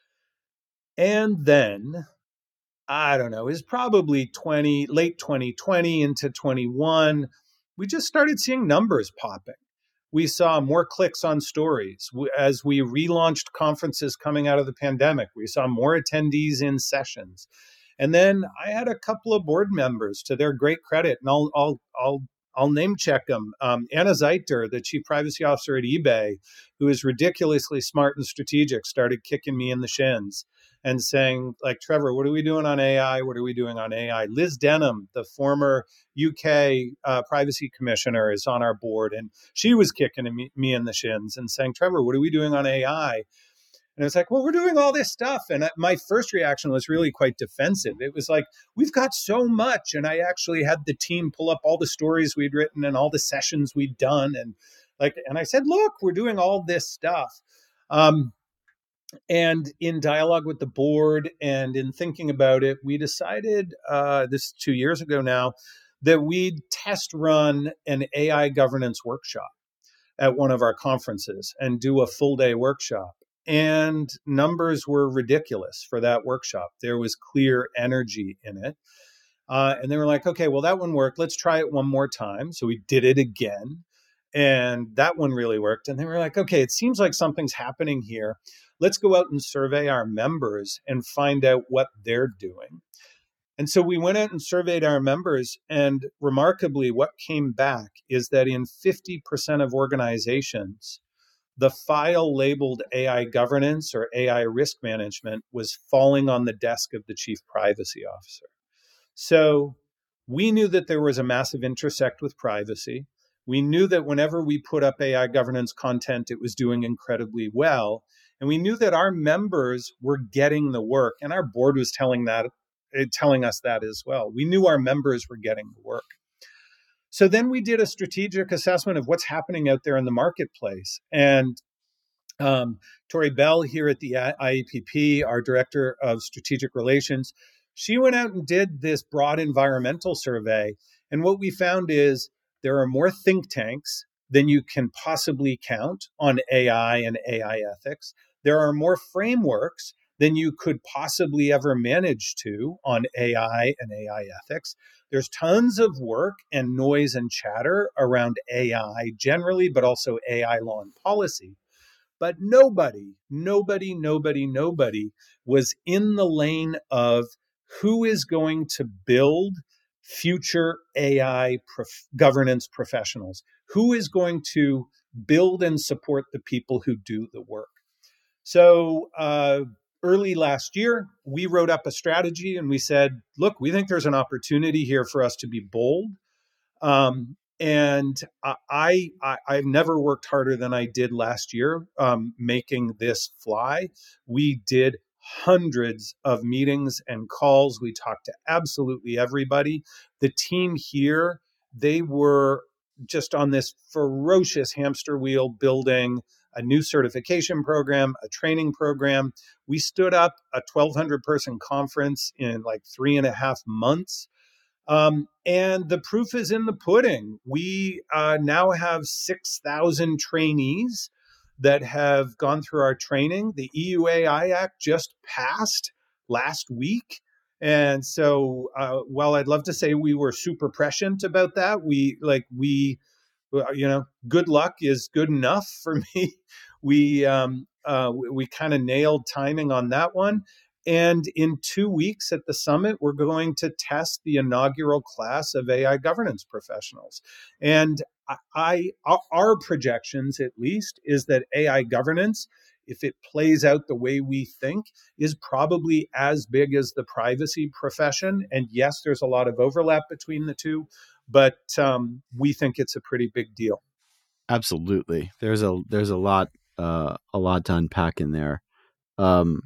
Speaker 3: And then, I don't know, is probably twenty, late twenty twenty into twenty-one, we just started seeing numbers popping. We saw more clicks on stories. As we relaunched conferences coming out of the pandemic, we saw more attendees in sessions. And then I had a couple of board members, to their great credit, and I'll I'll I'll I'll name check them. Um, Anna Zeiter, the chief privacy officer at eBay, who is ridiculously smart and strategic, started kicking me in the shins and saying, like, Trevor, what are we doing on A I? What are we doing on A I? Liz Denham, the former U K uh, privacy commissioner, is on our board, and she was kicking me, me in the shins and saying, Trevor, what are we doing on A I? And it's like, well, we're doing all this stuff. And my first reaction was really quite defensive. It was like, we've got so much. And I actually had the team pull up all the stories we'd written and all the sessions we'd done. And Like, and I said, look, we're doing all this stuff. Um, and in dialogue with the board and in thinking about it, we decided, uh, this is two years ago now, that we'd test run an A I governance workshop at one of our conferences and do a full day workshop. And numbers were ridiculous for that workshop. There was clear energy in it. Uh, and they were like, okay, well, that one worked. Let's try it one more time. So we did it again. And that one really worked. And they were like, okay, it seems like something's happening here. Let's go out and survey our members and find out what they're doing. And so we went out and surveyed our members. And remarkably, what came back is that in fifty percent of organizations, the file labeled A I governance or A I risk management was falling on the desk of the chief privacy officer. So we knew that there was a massive intersect with privacy. We knew that whenever we put up A I governance content, it was doing incredibly well. And we knew that our members were getting the work, and our board was telling that, telling us that as well. We knew our members were getting the work. So then we did a strategic assessment of what's happening out there in the marketplace. And um, Tori Bell here at the I A P P, our director of strategic relations, she went out and did this broad environmental survey. And what we found is there are more think tanks than you can possibly count on A I and A I ethics. There are more frameworks than you could possibly ever manage to on A I and A I ethics. There's tons of work and noise and chatter around A I generally, but also A I law and policy. But nobody, nobody, nobody, nobody was in the lane of who is going to build future A I prof- governance professionals, who is going to build and support the people who do the work. So uh, early last year, we wrote up a strategy and we said, look, we think there's an opportunity here for us to be bold. Um, and I, I, I've never worked harder than I did last year um, making this fly. We did hundreds of meetings and calls. We talked to absolutely everybody. The team here, they were just on this ferocious hamster wheel building a new certification program, a training program. We stood up a twelve hundred person conference in like three and a half months. Um, and the proof is in the pudding. We uh, now have six thousand trainees that have gone through our training. The E U A I Act just passed last week. And so uh, while I'd love to say we were super prescient about that, we like we, you know, good luck is good enough for me. We um, uh, we, we kind of nailed timing on that one. And in two weeks at the summit, we're going to test the inaugural class of A I governance professionals. And I, our projections, at least, is that A I governance, if it plays out the way we think, is probably as big as the privacy profession. And yes, there's a lot of overlap between the two, but um, we think it's a pretty big deal.
Speaker 1: Absolutely, there's a there's a lot uh, a lot to unpack in there. Um,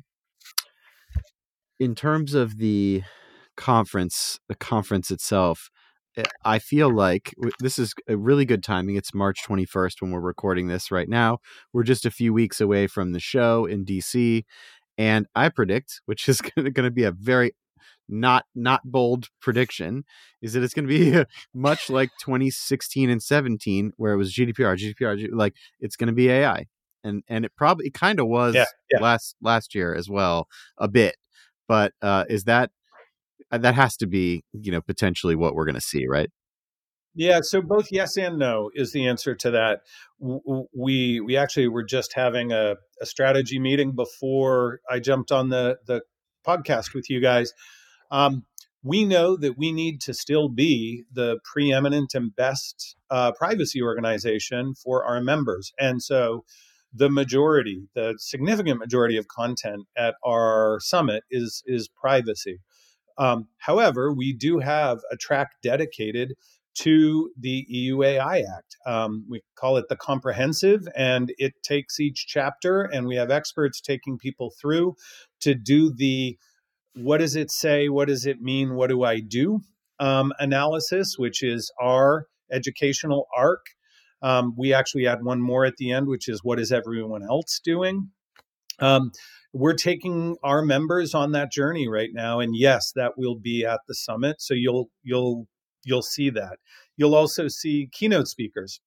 Speaker 1: in terms of the conference, the conference itself, I feel like this is a really good timing. It's March twenty-first when we're recording this right now. We're just a few weeks away from the show in D C. And I predict, which is going to be a very not not bold prediction, is that it's going to be much like twenty sixteen and seventeen, where it was G D P R, G D P R, like it's going to be A I. And and it probably it kind of was yeah, yeah. last last year as well, a bit. But uh, is that that has to be, you know, potentially what we're going to see, right?
Speaker 3: Yeah. So both yes and no is the answer to that. We we actually were just having a, a strategy meeting before I jumped on the the podcast with you guys. Um, we know that we need to still be the preeminent and best uh, privacy organization for our members, and so the majority, the significant majority of content at our summit is is privacy. Um, however, we do have a track dedicated to the E U A I Act. Um, we call it the comprehensive, and it takes each chapter, and we have experts taking people through to do the what does it say, what does it mean, what do I do um, analysis, which is our educational arc. Um, we actually add one more at the end, which is what is everyone else doing? Um, we're taking our members on that journey right now, and yes, that will be at the summit. So you'll you'll you'll see that. You'll also see keynote speakers.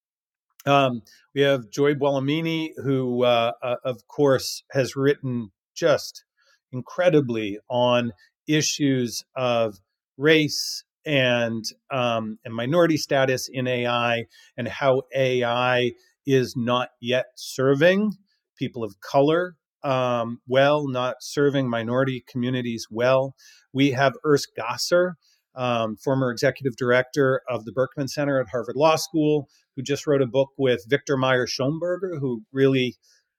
Speaker 3: Um, we have Joy Buolamwini, who, uh, uh, of course, has written just incredibly on issues of race and um, and minority status in A I, and how A I is not yet serving people of color um, well, not serving minority communities well. We have Urs Gasser, um, former executive director of the Berkman Center at Harvard Law School, who just wrote a book with Victor Meyer-Schonberger, who really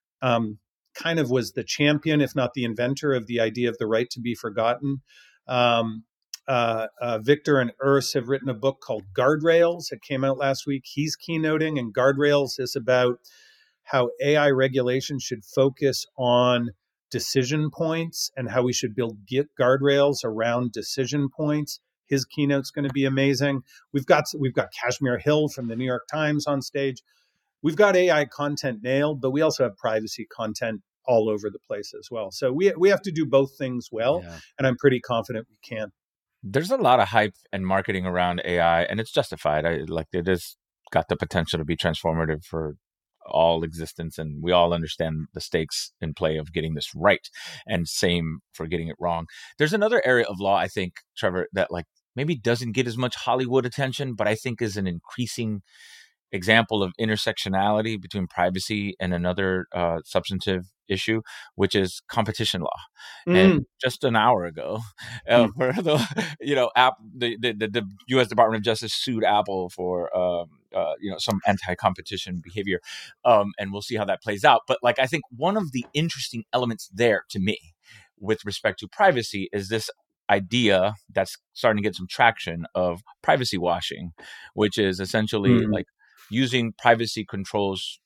Speaker 3: um, kind of was the champion, if not the inventor, of the idea of the right to be forgotten. Um, uh, uh, Victor and Urs have written a book called Guardrails. It came out last week. He's keynoting, and Guardrails is about how A I regulation should focus on decision points and how we should build guardrails around decision points. His keynote's going to be amazing. We've got we've got Kashmir Hill from the New York Times on stage. We've got A I content nailed, but we also have privacy content all over the place as well. So we we have to do both things well, yeah. And I'm pretty confident we can.
Speaker 2: There's a lot of hype and marketing around A I, and it's justified. I like it has got the potential to be transformative for all existence, and we all understand the stakes in play of getting this right, and same for getting it wrong. There's another area of law, I think, Trevor, that like maybe doesn't get as much Hollywood attention, but I think is an increasing example of intersectionality between privacy and another uh, substantive issue, which is competition law. Mm. And just an hour ago, uh, mm. for the you know, app, the, the the U S Department of Justice sued Apple for um, uh, you know, some anti-competition behavior, um, and we'll see how that plays out. But like, I think one of the interesting elements there to me, with respect to privacy, is this idea that's starting to get some traction of privacy washing, which is essentially mm. like using privacy controls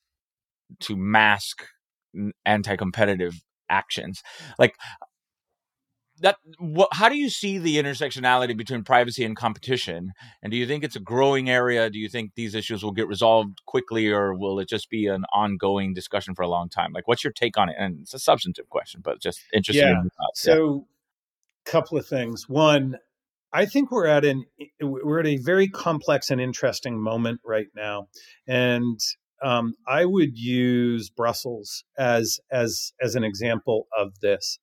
Speaker 2: to mask anti-competitive actions. Like that, what, how do you see the intersectionality between privacy and competition? And do you think it's a growing area? Do you think these issues will get resolved quickly, or will it just be an ongoing discussion for a long time? Like, what's your take on it? And it's a substantive question, but just interested
Speaker 3: yeah.
Speaker 2: in your thoughts.
Speaker 3: So a couple of things. One, I think we're at an we're at a very complex and interesting moment right now, and um, I would use Brussels as as as an example of this.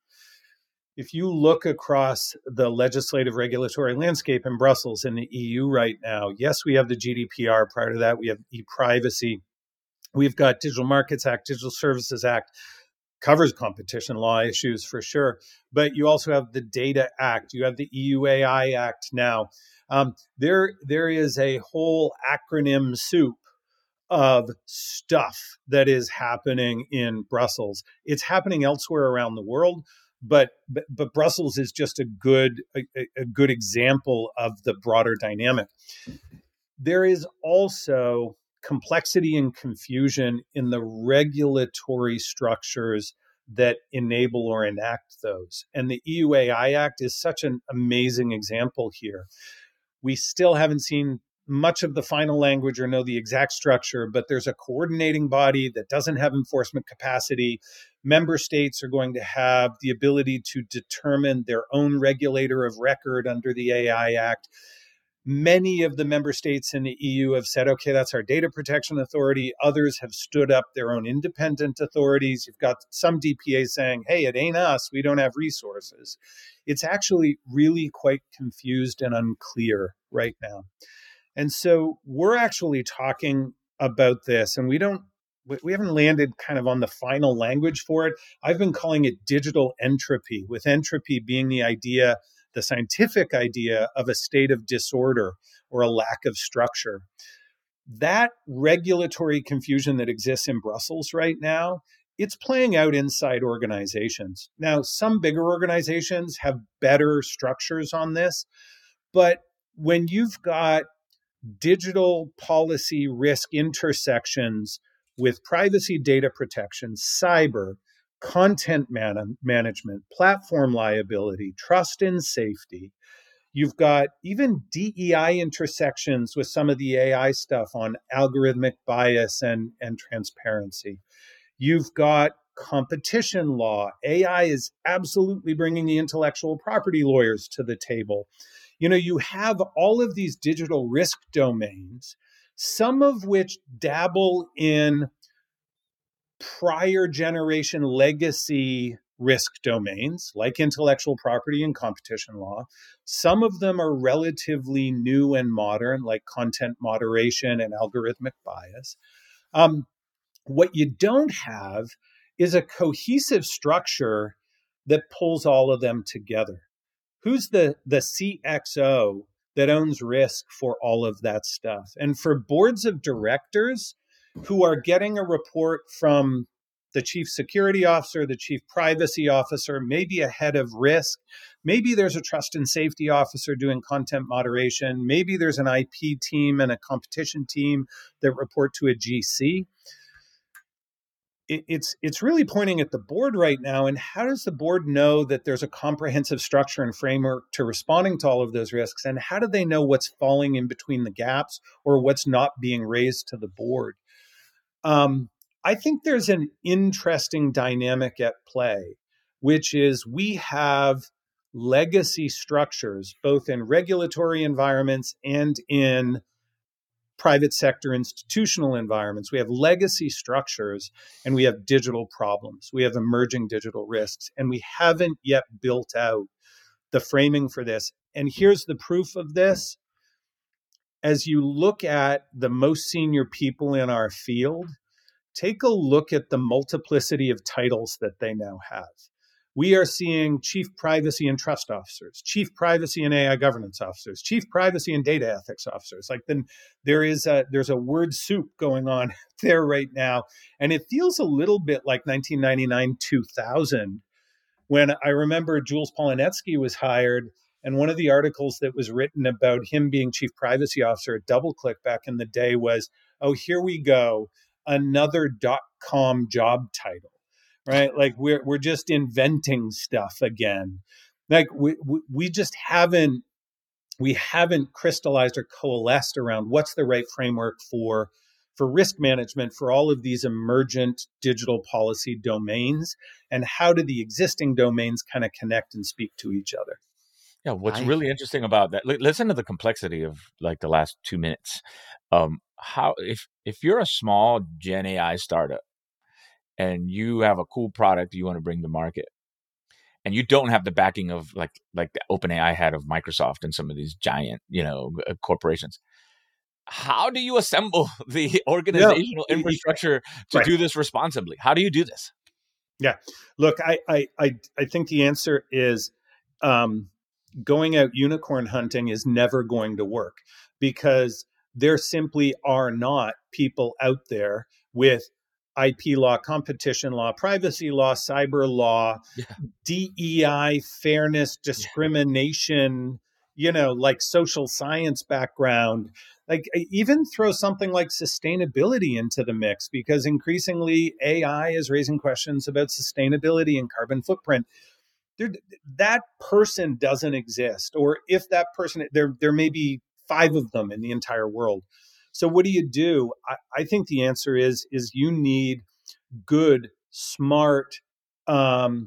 Speaker 3: If you look across the legislative regulatory landscape in Brussels in the E U right now, yes, we have the G D P R. Prior to that, we have e-privacy. We've got Digital Markets Act, Digital Services Act. Covers competition law issues for sure. But you also have the Data Act. You have the E U A I Act now. Um, there, there is a whole acronym soup of stuff that is happening in Brussels. It's happening elsewhere around the world, but but, but Brussels is just a good a, a good example of the broader dynamic. There is also complexity and confusion in the regulatory structures that enable or enact those. And the E U A I Act is such an amazing example here. We still haven't seen much of the final language or know the exact structure, but there's a coordinating body that doesn't have enforcement capacity. Member states are going to have the ability to determine their own regulator of record under the A I Act. Many of the member states in the E U have said, okay, that's our data protection authority. Others have stood up their own independent authorities. You've got some D P A saying, hey, it ain't us. We don't have resources. It's actually really quite confused and unclear right now. And so we're actually talking about this, and we don't, we haven't landed kind of on the final language for it. I've been calling it digital entropy, with entropy being the idea, the scientific idea of a state of disorder or a lack of structure. That regulatory confusion that exists in Brussels right now, it's playing out inside organizations. Now, some bigger organizations have better structures on this, but when you've got digital policy risk intersections with privacy, data protection, cyber, content man- management, platform liability, trust and safety, You've got even D E I intersections with some of the A I stuff on algorithmic bias and, and transparency. You've got competition law. A I is absolutely bringing the intellectual property lawyers to the table. You know, you have all of these digital risk domains, some of which dabble in prior generation legacy risk domains like intellectual property and competition law. Some of them are relatively new and modern, like content moderation and algorithmic bias. Um, what you don't have is a cohesive structure that pulls all of them together. Who's the, the C X O that owns risk for all of that stuff? And for boards of directors who are getting a report from the chief security officer, the chief privacy officer, maybe a head of risk, maybe there's a trust and safety officer doing content moderation, maybe there's an I P team and a competition team that report to a G C. It's it's really pointing at the board right now. And how does the board know that there's a comprehensive structure and framework to responding to all of those risks? And how do they know what's falling in between the gaps or what's not being raised to the board? Um, I think there's an interesting dynamic at play, which is we have legacy structures, both in regulatory environments and in private sector institutional environments. We have legacy structures and we have digital problems. We have emerging digital risks, and we haven't yet built out the framing for this. And here's the proof of this. As you look at the most senior people in our field, take a look at the multiplicity of titles that they now have. We are seeing chief privacy and trust officers, chief privacy and A I governance officers, chief privacy and data ethics officers. Like then there is a, there's a word soup going on there right now. And it feels a little bit like nineteen ninety-nine, two thousand, when I remember Jules Polonetsky was hired. And one of the articles that was written about him being chief privacy officer at DoubleClick back in the day was, oh, here we go, another dot-com job title. Right, like we're we're just inventing stuff again. Like we we just haven't we haven't crystallized or coalesced around what's the right framework for for risk management for all of these emergent digital policy domains, and how do the existing domains kind of connect and speak to each other?
Speaker 2: Yeah, what's
Speaker 1: I-
Speaker 2: really interesting about that? li- Listen to the complexity of like the last two minutes. Um, how if if you're a small Gen A I startup and you have a cool product you want to bring to market, and you don't have the backing of like like the OpenAI had of Microsoft and some of these giant, you know, uh, corporations, how do you assemble the organizational
Speaker 3: Yeah.
Speaker 2: infrastructure to
Speaker 3: Right.
Speaker 2: do this responsibly? How do you do this?
Speaker 3: Yeah, look, I I I, I think the answer is um, going out unicorn hunting is never going to work, because there simply are not people out there with I P law, competition law, privacy law, cyber law,
Speaker 2: Yeah.
Speaker 3: D E I, fairness, discrimination, you know, like social science background. Like even throw something like sustainability into the mix, because increasingly A I is raising questions about sustainability and carbon footprint. There, that person doesn't exist, or if that person, there, there may be five of them in the entire world. So what do you do? I, I think the answer is is you need good, smart, um,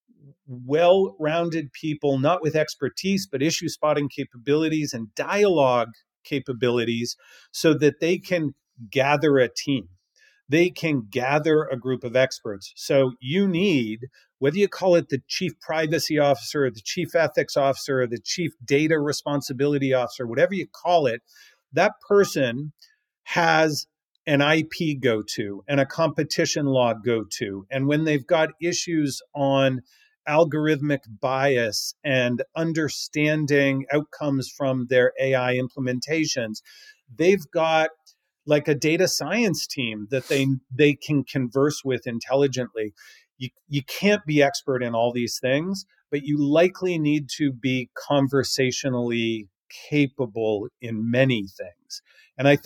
Speaker 3: well-rounded people, not with expertise, but issue spotting capabilities and dialogue capabilities, so that they can gather a team. They can gather a group of experts. So you need, whether you call it the chief privacy officer or the chief ethics officer or the chief data responsibility officer, whatever you call it, that person has an I P go-to and a competition law go-to. And when they've got issues on algorithmic bias and understanding outcomes from their A I implementations, they've got like a data science team that they they can converse with intelligently. You, you can't be expert in all these things, but you likely need to be conversationally capable in many things. And I think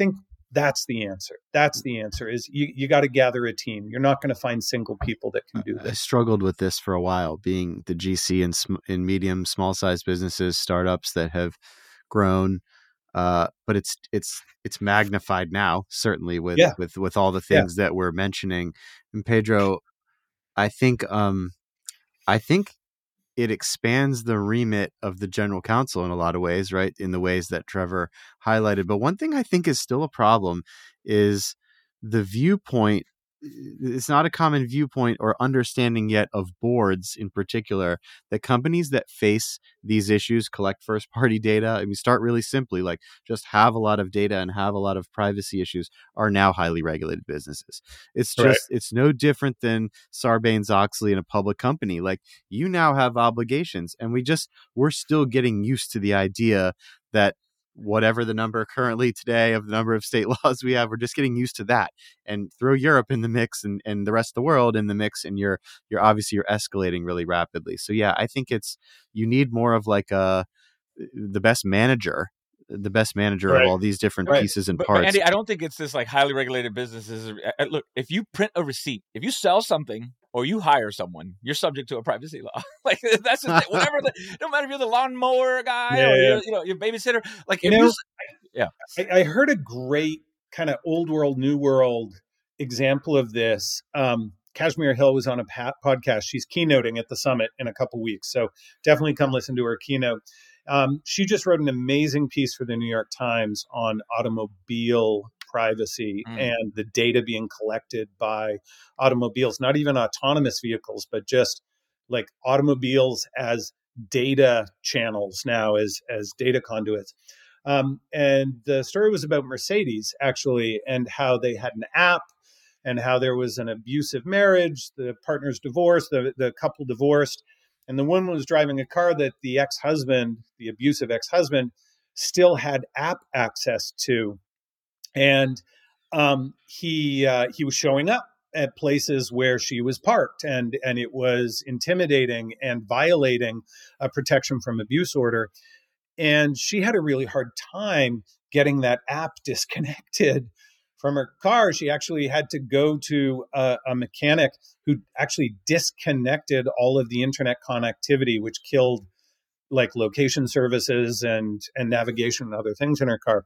Speaker 3: That's the answer. That's the answer is you, you got to gather a team. You're not going to find single people that can do this.
Speaker 1: I struggled with this for a while, being the G C in, in medium, small sized businesses, startups that have grown. Uh, but it's, it's, it's magnified now, certainly with,
Speaker 3: yeah.
Speaker 1: with, with all the things yeah. that we're mentioning. And Pedro, I think, um, I think it expands the remit of the general counsel in a lot of ways, right? In the ways that Trevor highlighted. But one thing I think is still a problem is the viewpoint. It's not a common viewpoint or understanding yet of boards in particular that companies that face these issues collect first party data. I mean, start really simply, like just have a lot of data and have a lot of privacy issues are now highly regulated businesses. It's just, right. It's no different than Sarbanes-Oxley in a public company. Like you now have obligations and we just, we're still getting used to the idea that whatever the number currently today of the number of state laws we have, we're just getting used to that. And throw Europe in the mix and, and the rest of the world in the mix, and you're you're obviously you're escalating really rapidly. So yeah, I think it's you need more of like a the best manager, the best manager right. of all these different right. pieces and
Speaker 2: but,
Speaker 1: parts.
Speaker 2: But Andy, I don't think it's this like highly regulated businesses. Look, if you print a receipt, if you sell something or you hire someone, you're subject to a privacy law. Like that's just whatever. The, no matter if you're the lawnmower guy yeah, or yeah. You're, you know your babysitter. Like
Speaker 3: you
Speaker 2: if
Speaker 3: know,
Speaker 2: you, yeah.
Speaker 3: I, I heard a great kind of old world, new world example of this. Um, Kashmir Hill was on a pa- podcast. She's keynoting at the summit in a couple weeks, so definitely come listen to her keynote. Um, she just wrote an amazing piece for the New York Times on automobile privacy mm. and the data being collected by automobiles, not even autonomous vehicles, but just like automobiles as data channels now, as, as data conduits. Um, and the story was about Mercedes, actually, and how they had an app and how there was an abusive marriage, the partners divorced, the, the couple divorced, and the woman was driving a car that the ex-husband, the abusive ex-husband, still had app access to. And um, he uh, he was showing up at places where she was parked, and and it was intimidating and violating a protection from abuse order. And she had a really hard time getting that app disconnected from her car. She actually had to go to a, a mechanic who actually disconnected all of the internet connectivity, which killed like location services and, and navigation and other things in her car.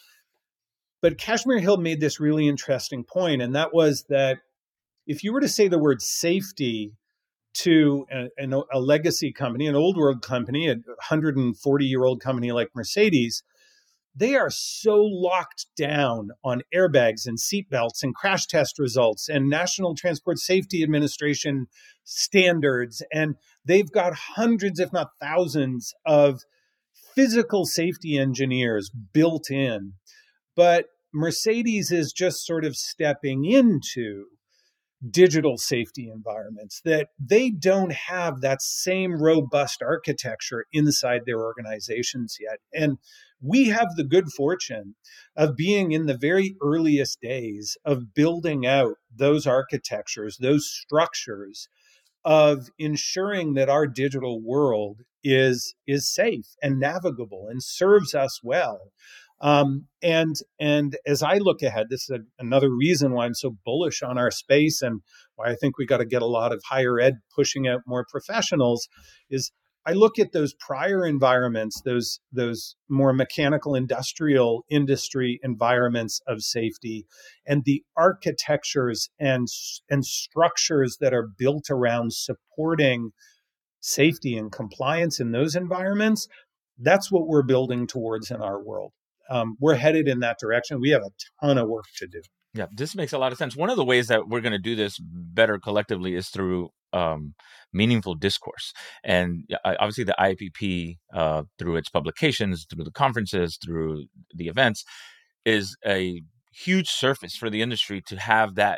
Speaker 3: But Kashmir Hill made this really interesting point, and that was that if you were to say the word safety to a, a, a legacy company, an old world company, a one hundred forty year old company like Mercedes, they are so locked down on airbags and seatbelts and crash test results and National Transport Safety Administration standards. And they've got hundreds, if not thousands, of physical safety engineers built in. But Mercedes is just sort of stepping into digital safety environments, that they don't have that same robust architecture inside their organizations yet. And we have the good fortune of being in the very earliest days of building out those architectures, those structures of ensuring that our digital world is, is safe and navigable and serves us well. Um, and and as I look ahead, this is a, another reason why I'm so bullish on our space and why I think we got to get a lot of higher ed pushing out more professionals, is I look at those prior environments, those those more mechanical industrial industry environments of safety, and the architectures and and structures that are built around supporting safety and compliance in those environments. That's what we're building towards in our world. Um, we're headed in that direction. We have a ton of work to do.
Speaker 2: Yeah, this makes a lot of sense. One of the ways that we're going to do this better collectively is through um, meaningful discourse. And obviously the I A P P, uh, through its publications, through the conferences, through the events, is a huge surface for the industry to have that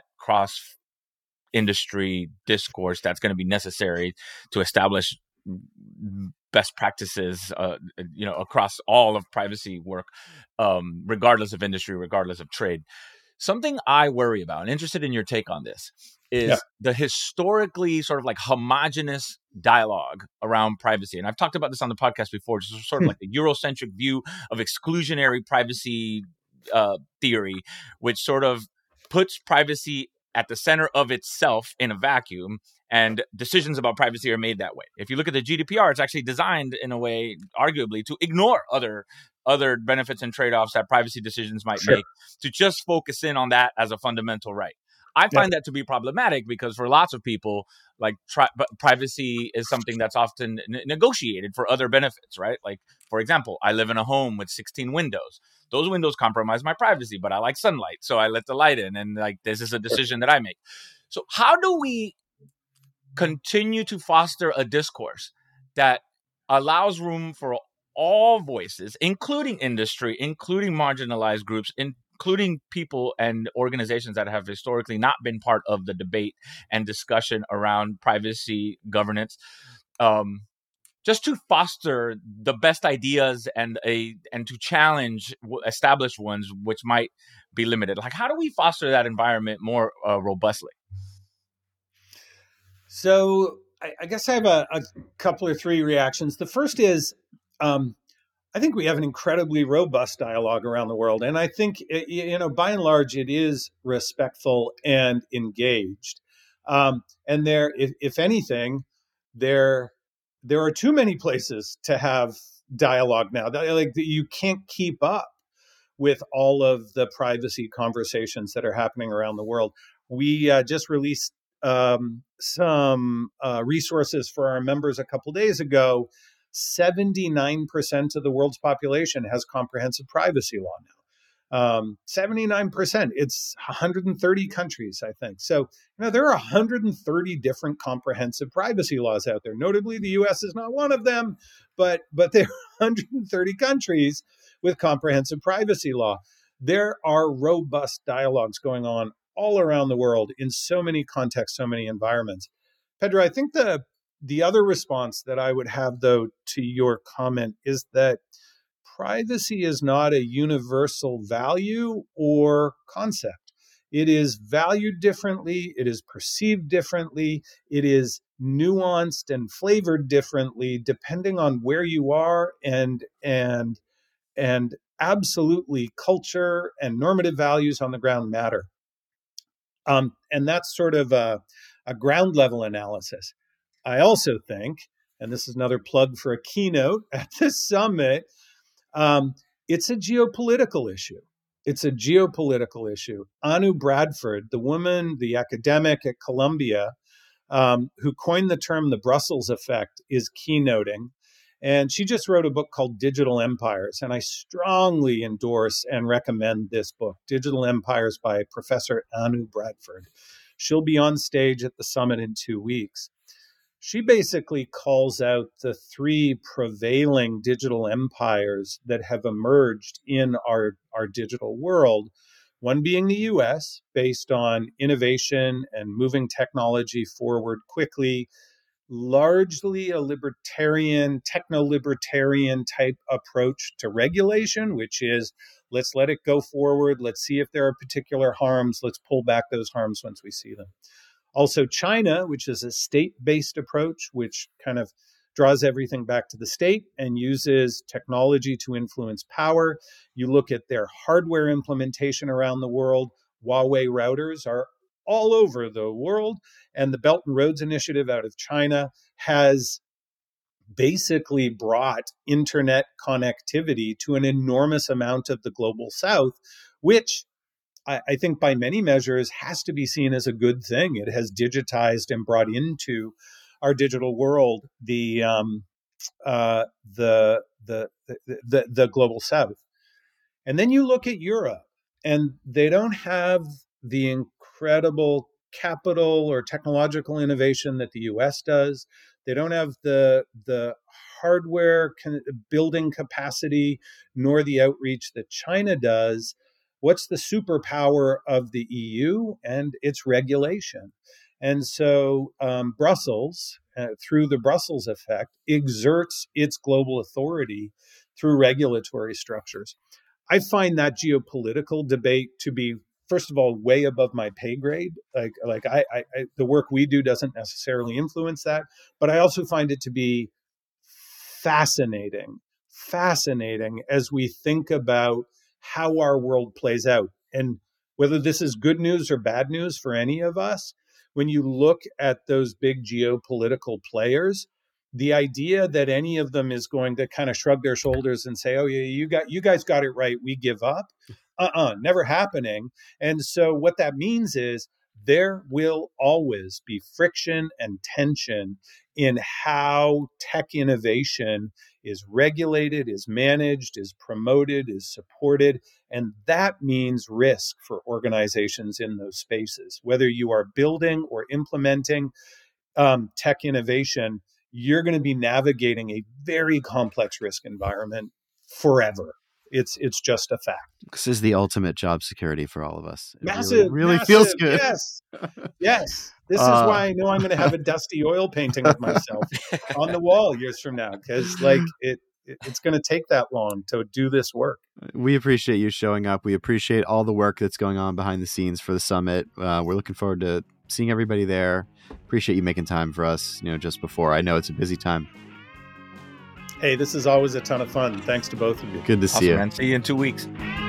Speaker 2: cross-industry discourse that's going to be necessary to establish best practices, uh, you know, across all of privacy work, um, regardless of industry, regardless of trade. Something I worry about, and interested in your take on this, is yeah. the historically sort of like homogenous dialogue around privacy. And I've talked about this on the podcast before, just sort of like the Eurocentric view of exclusionary privacy uh, theory, which sort of puts privacy at the center of itself in a vacuum, and decisions about privacy are made that way. If you look at the G D P R, it's actually designed in a way, arguably, to ignore other other benefits and trade-offs that privacy decisions might
Speaker 3: Sure.
Speaker 2: make, to just focus in on that as a fundamental right. I find
Speaker 3: Yeah.
Speaker 2: that to be problematic because for lots of people, like tri- privacy is something that's often n- negotiated for other benefits, right? Like, for example, I live in a home with sixteen windows. Those windows compromise my privacy, but I like sunlight, so I let the light in, and like this is a decision that I make. So how do we continue to foster a discourse that allows room for all voices, including industry, including marginalized groups, including people and organizations that have historically not been part of the debate and discussion around privacy governance, um, just to foster the best ideas and a and to challenge established ones which might be limited? Like, how do we foster that environment more uh, robustly?
Speaker 3: So I, I guess I have a, a couple or three reactions. The first is, um, I think we have an incredibly robust dialogue around the world, and I think it, you know, by and large, it is respectful and engaged. Um, and there, if, if anything, there there are too many places to have dialogue now. That, like you can't keep up with all of the privacy conversations that are happening around the world. We uh, just released um, some uh, resources for our members a couple days ago. seventy-nine percent of the world's population has comprehensive privacy law now. Um, seventy-nine percent. It's one hundred thirty countries, I think. So, you know, there are one hundred thirty different comprehensive privacy laws out there. Notably, the U S is not one of them, but but there are one hundred thirty countries with comprehensive privacy law. There are robust dialogues going on all around the world in so many contexts, so many environments. Pedro, I think the the other response that I would have, though, to your comment is that privacy is not a universal value or concept. It is valued differently. It is perceived differently. It is nuanced and flavored differently depending on where you are, and and and absolutely culture and normative values on the ground matter. Um, and that's sort of a, a ground level analysis. I also think, and this is another plug for a keynote at the summit, um, it's a geopolitical issue. It's a geopolitical issue. Anu Bradford, the woman, the academic at Columbia, um, who coined the term the Brussels effect, is keynoting. And she just wrote a book called Digital Empires. And I strongly endorse and recommend this book, Digital Empires by Professor Anu Bradford. She'll be on stage at the summit in two weeks. She basically calls out the three prevailing digital empires that have emerged in our, our digital world. One being the U S, based on innovation and moving technology forward quickly, largely a libertarian, techno-libertarian type approach to regulation, which is let's let it go forward. Let's see if there are particular harms. Let's pull back those harms once we see them. Also, China, which is a state-based approach, which kind of draws everything back to the state and uses technology to influence power. You look at their hardware implementation around the world. Huawei routers are all over the world. And the Belt and Roads Initiative out of China has basically brought internet connectivity to an enormous amount of the global south, which I think by many measures has to be seen as a good thing. It has digitized and brought into our digital world the um, uh, the, the the the global south. And then you look at Europe, and they don't have the incredible capital or technological innovation that the U S does. They don't have the the hardware building capacity nor the outreach that China does. What's the superpower of the E U? And its regulation. And so um, Brussels, uh, through the Brussels effect, exerts its global authority through regulatory structures. I find that geopolitical debate to be, first of all, way above my pay grade. Like, like I, I, I, the work we do doesn't necessarily influence that, but I also find it to be fascinating, fascinating as we think about how our world plays out. And whether this is good news or bad news for any of us, when you look at those big geopolitical players, the idea that any of them is going to kind of shrug their shoulders and say, oh, yeah, you got, you guys got it right, we give up, uh-uh, never happening. And so what that means is there will always be friction and tension in how tech innovation is regulated, is managed, is promoted, is supported. And that means risk for organizations in those spaces. Whether you are building or implementing um, tech innovation, you're going to be navigating a very complex risk environment forever. It's it's just a fact.
Speaker 1: This is the ultimate job security for all of us. It
Speaker 3: massive,
Speaker 1: really, really
Speaker 3: massive,
Speaker 1: feels good.
Speaker 3: Yes, yes. This
Speaker 1: Uh,
Speaker 3: is why I know I'm going to have a dusty oil painting of myself on the wall years from now, because like it, it it's going to take that long to do this work.
Speaker 1: We appreciate you showing up. We appreciate all the work that's going on behind the scenes for the summit. Uh, we're looking forward to seeing everybody there. Appreciate you making time for us, you know, just before. I know it's a busy time.
Speaker 3: Hey, this is always a ton of fun. Thanks to both of you.
Speaker 1: Good to see
Speaker 2: Awesome,
Speaker 1: you.
Speaker 2: man. See you in two weeks.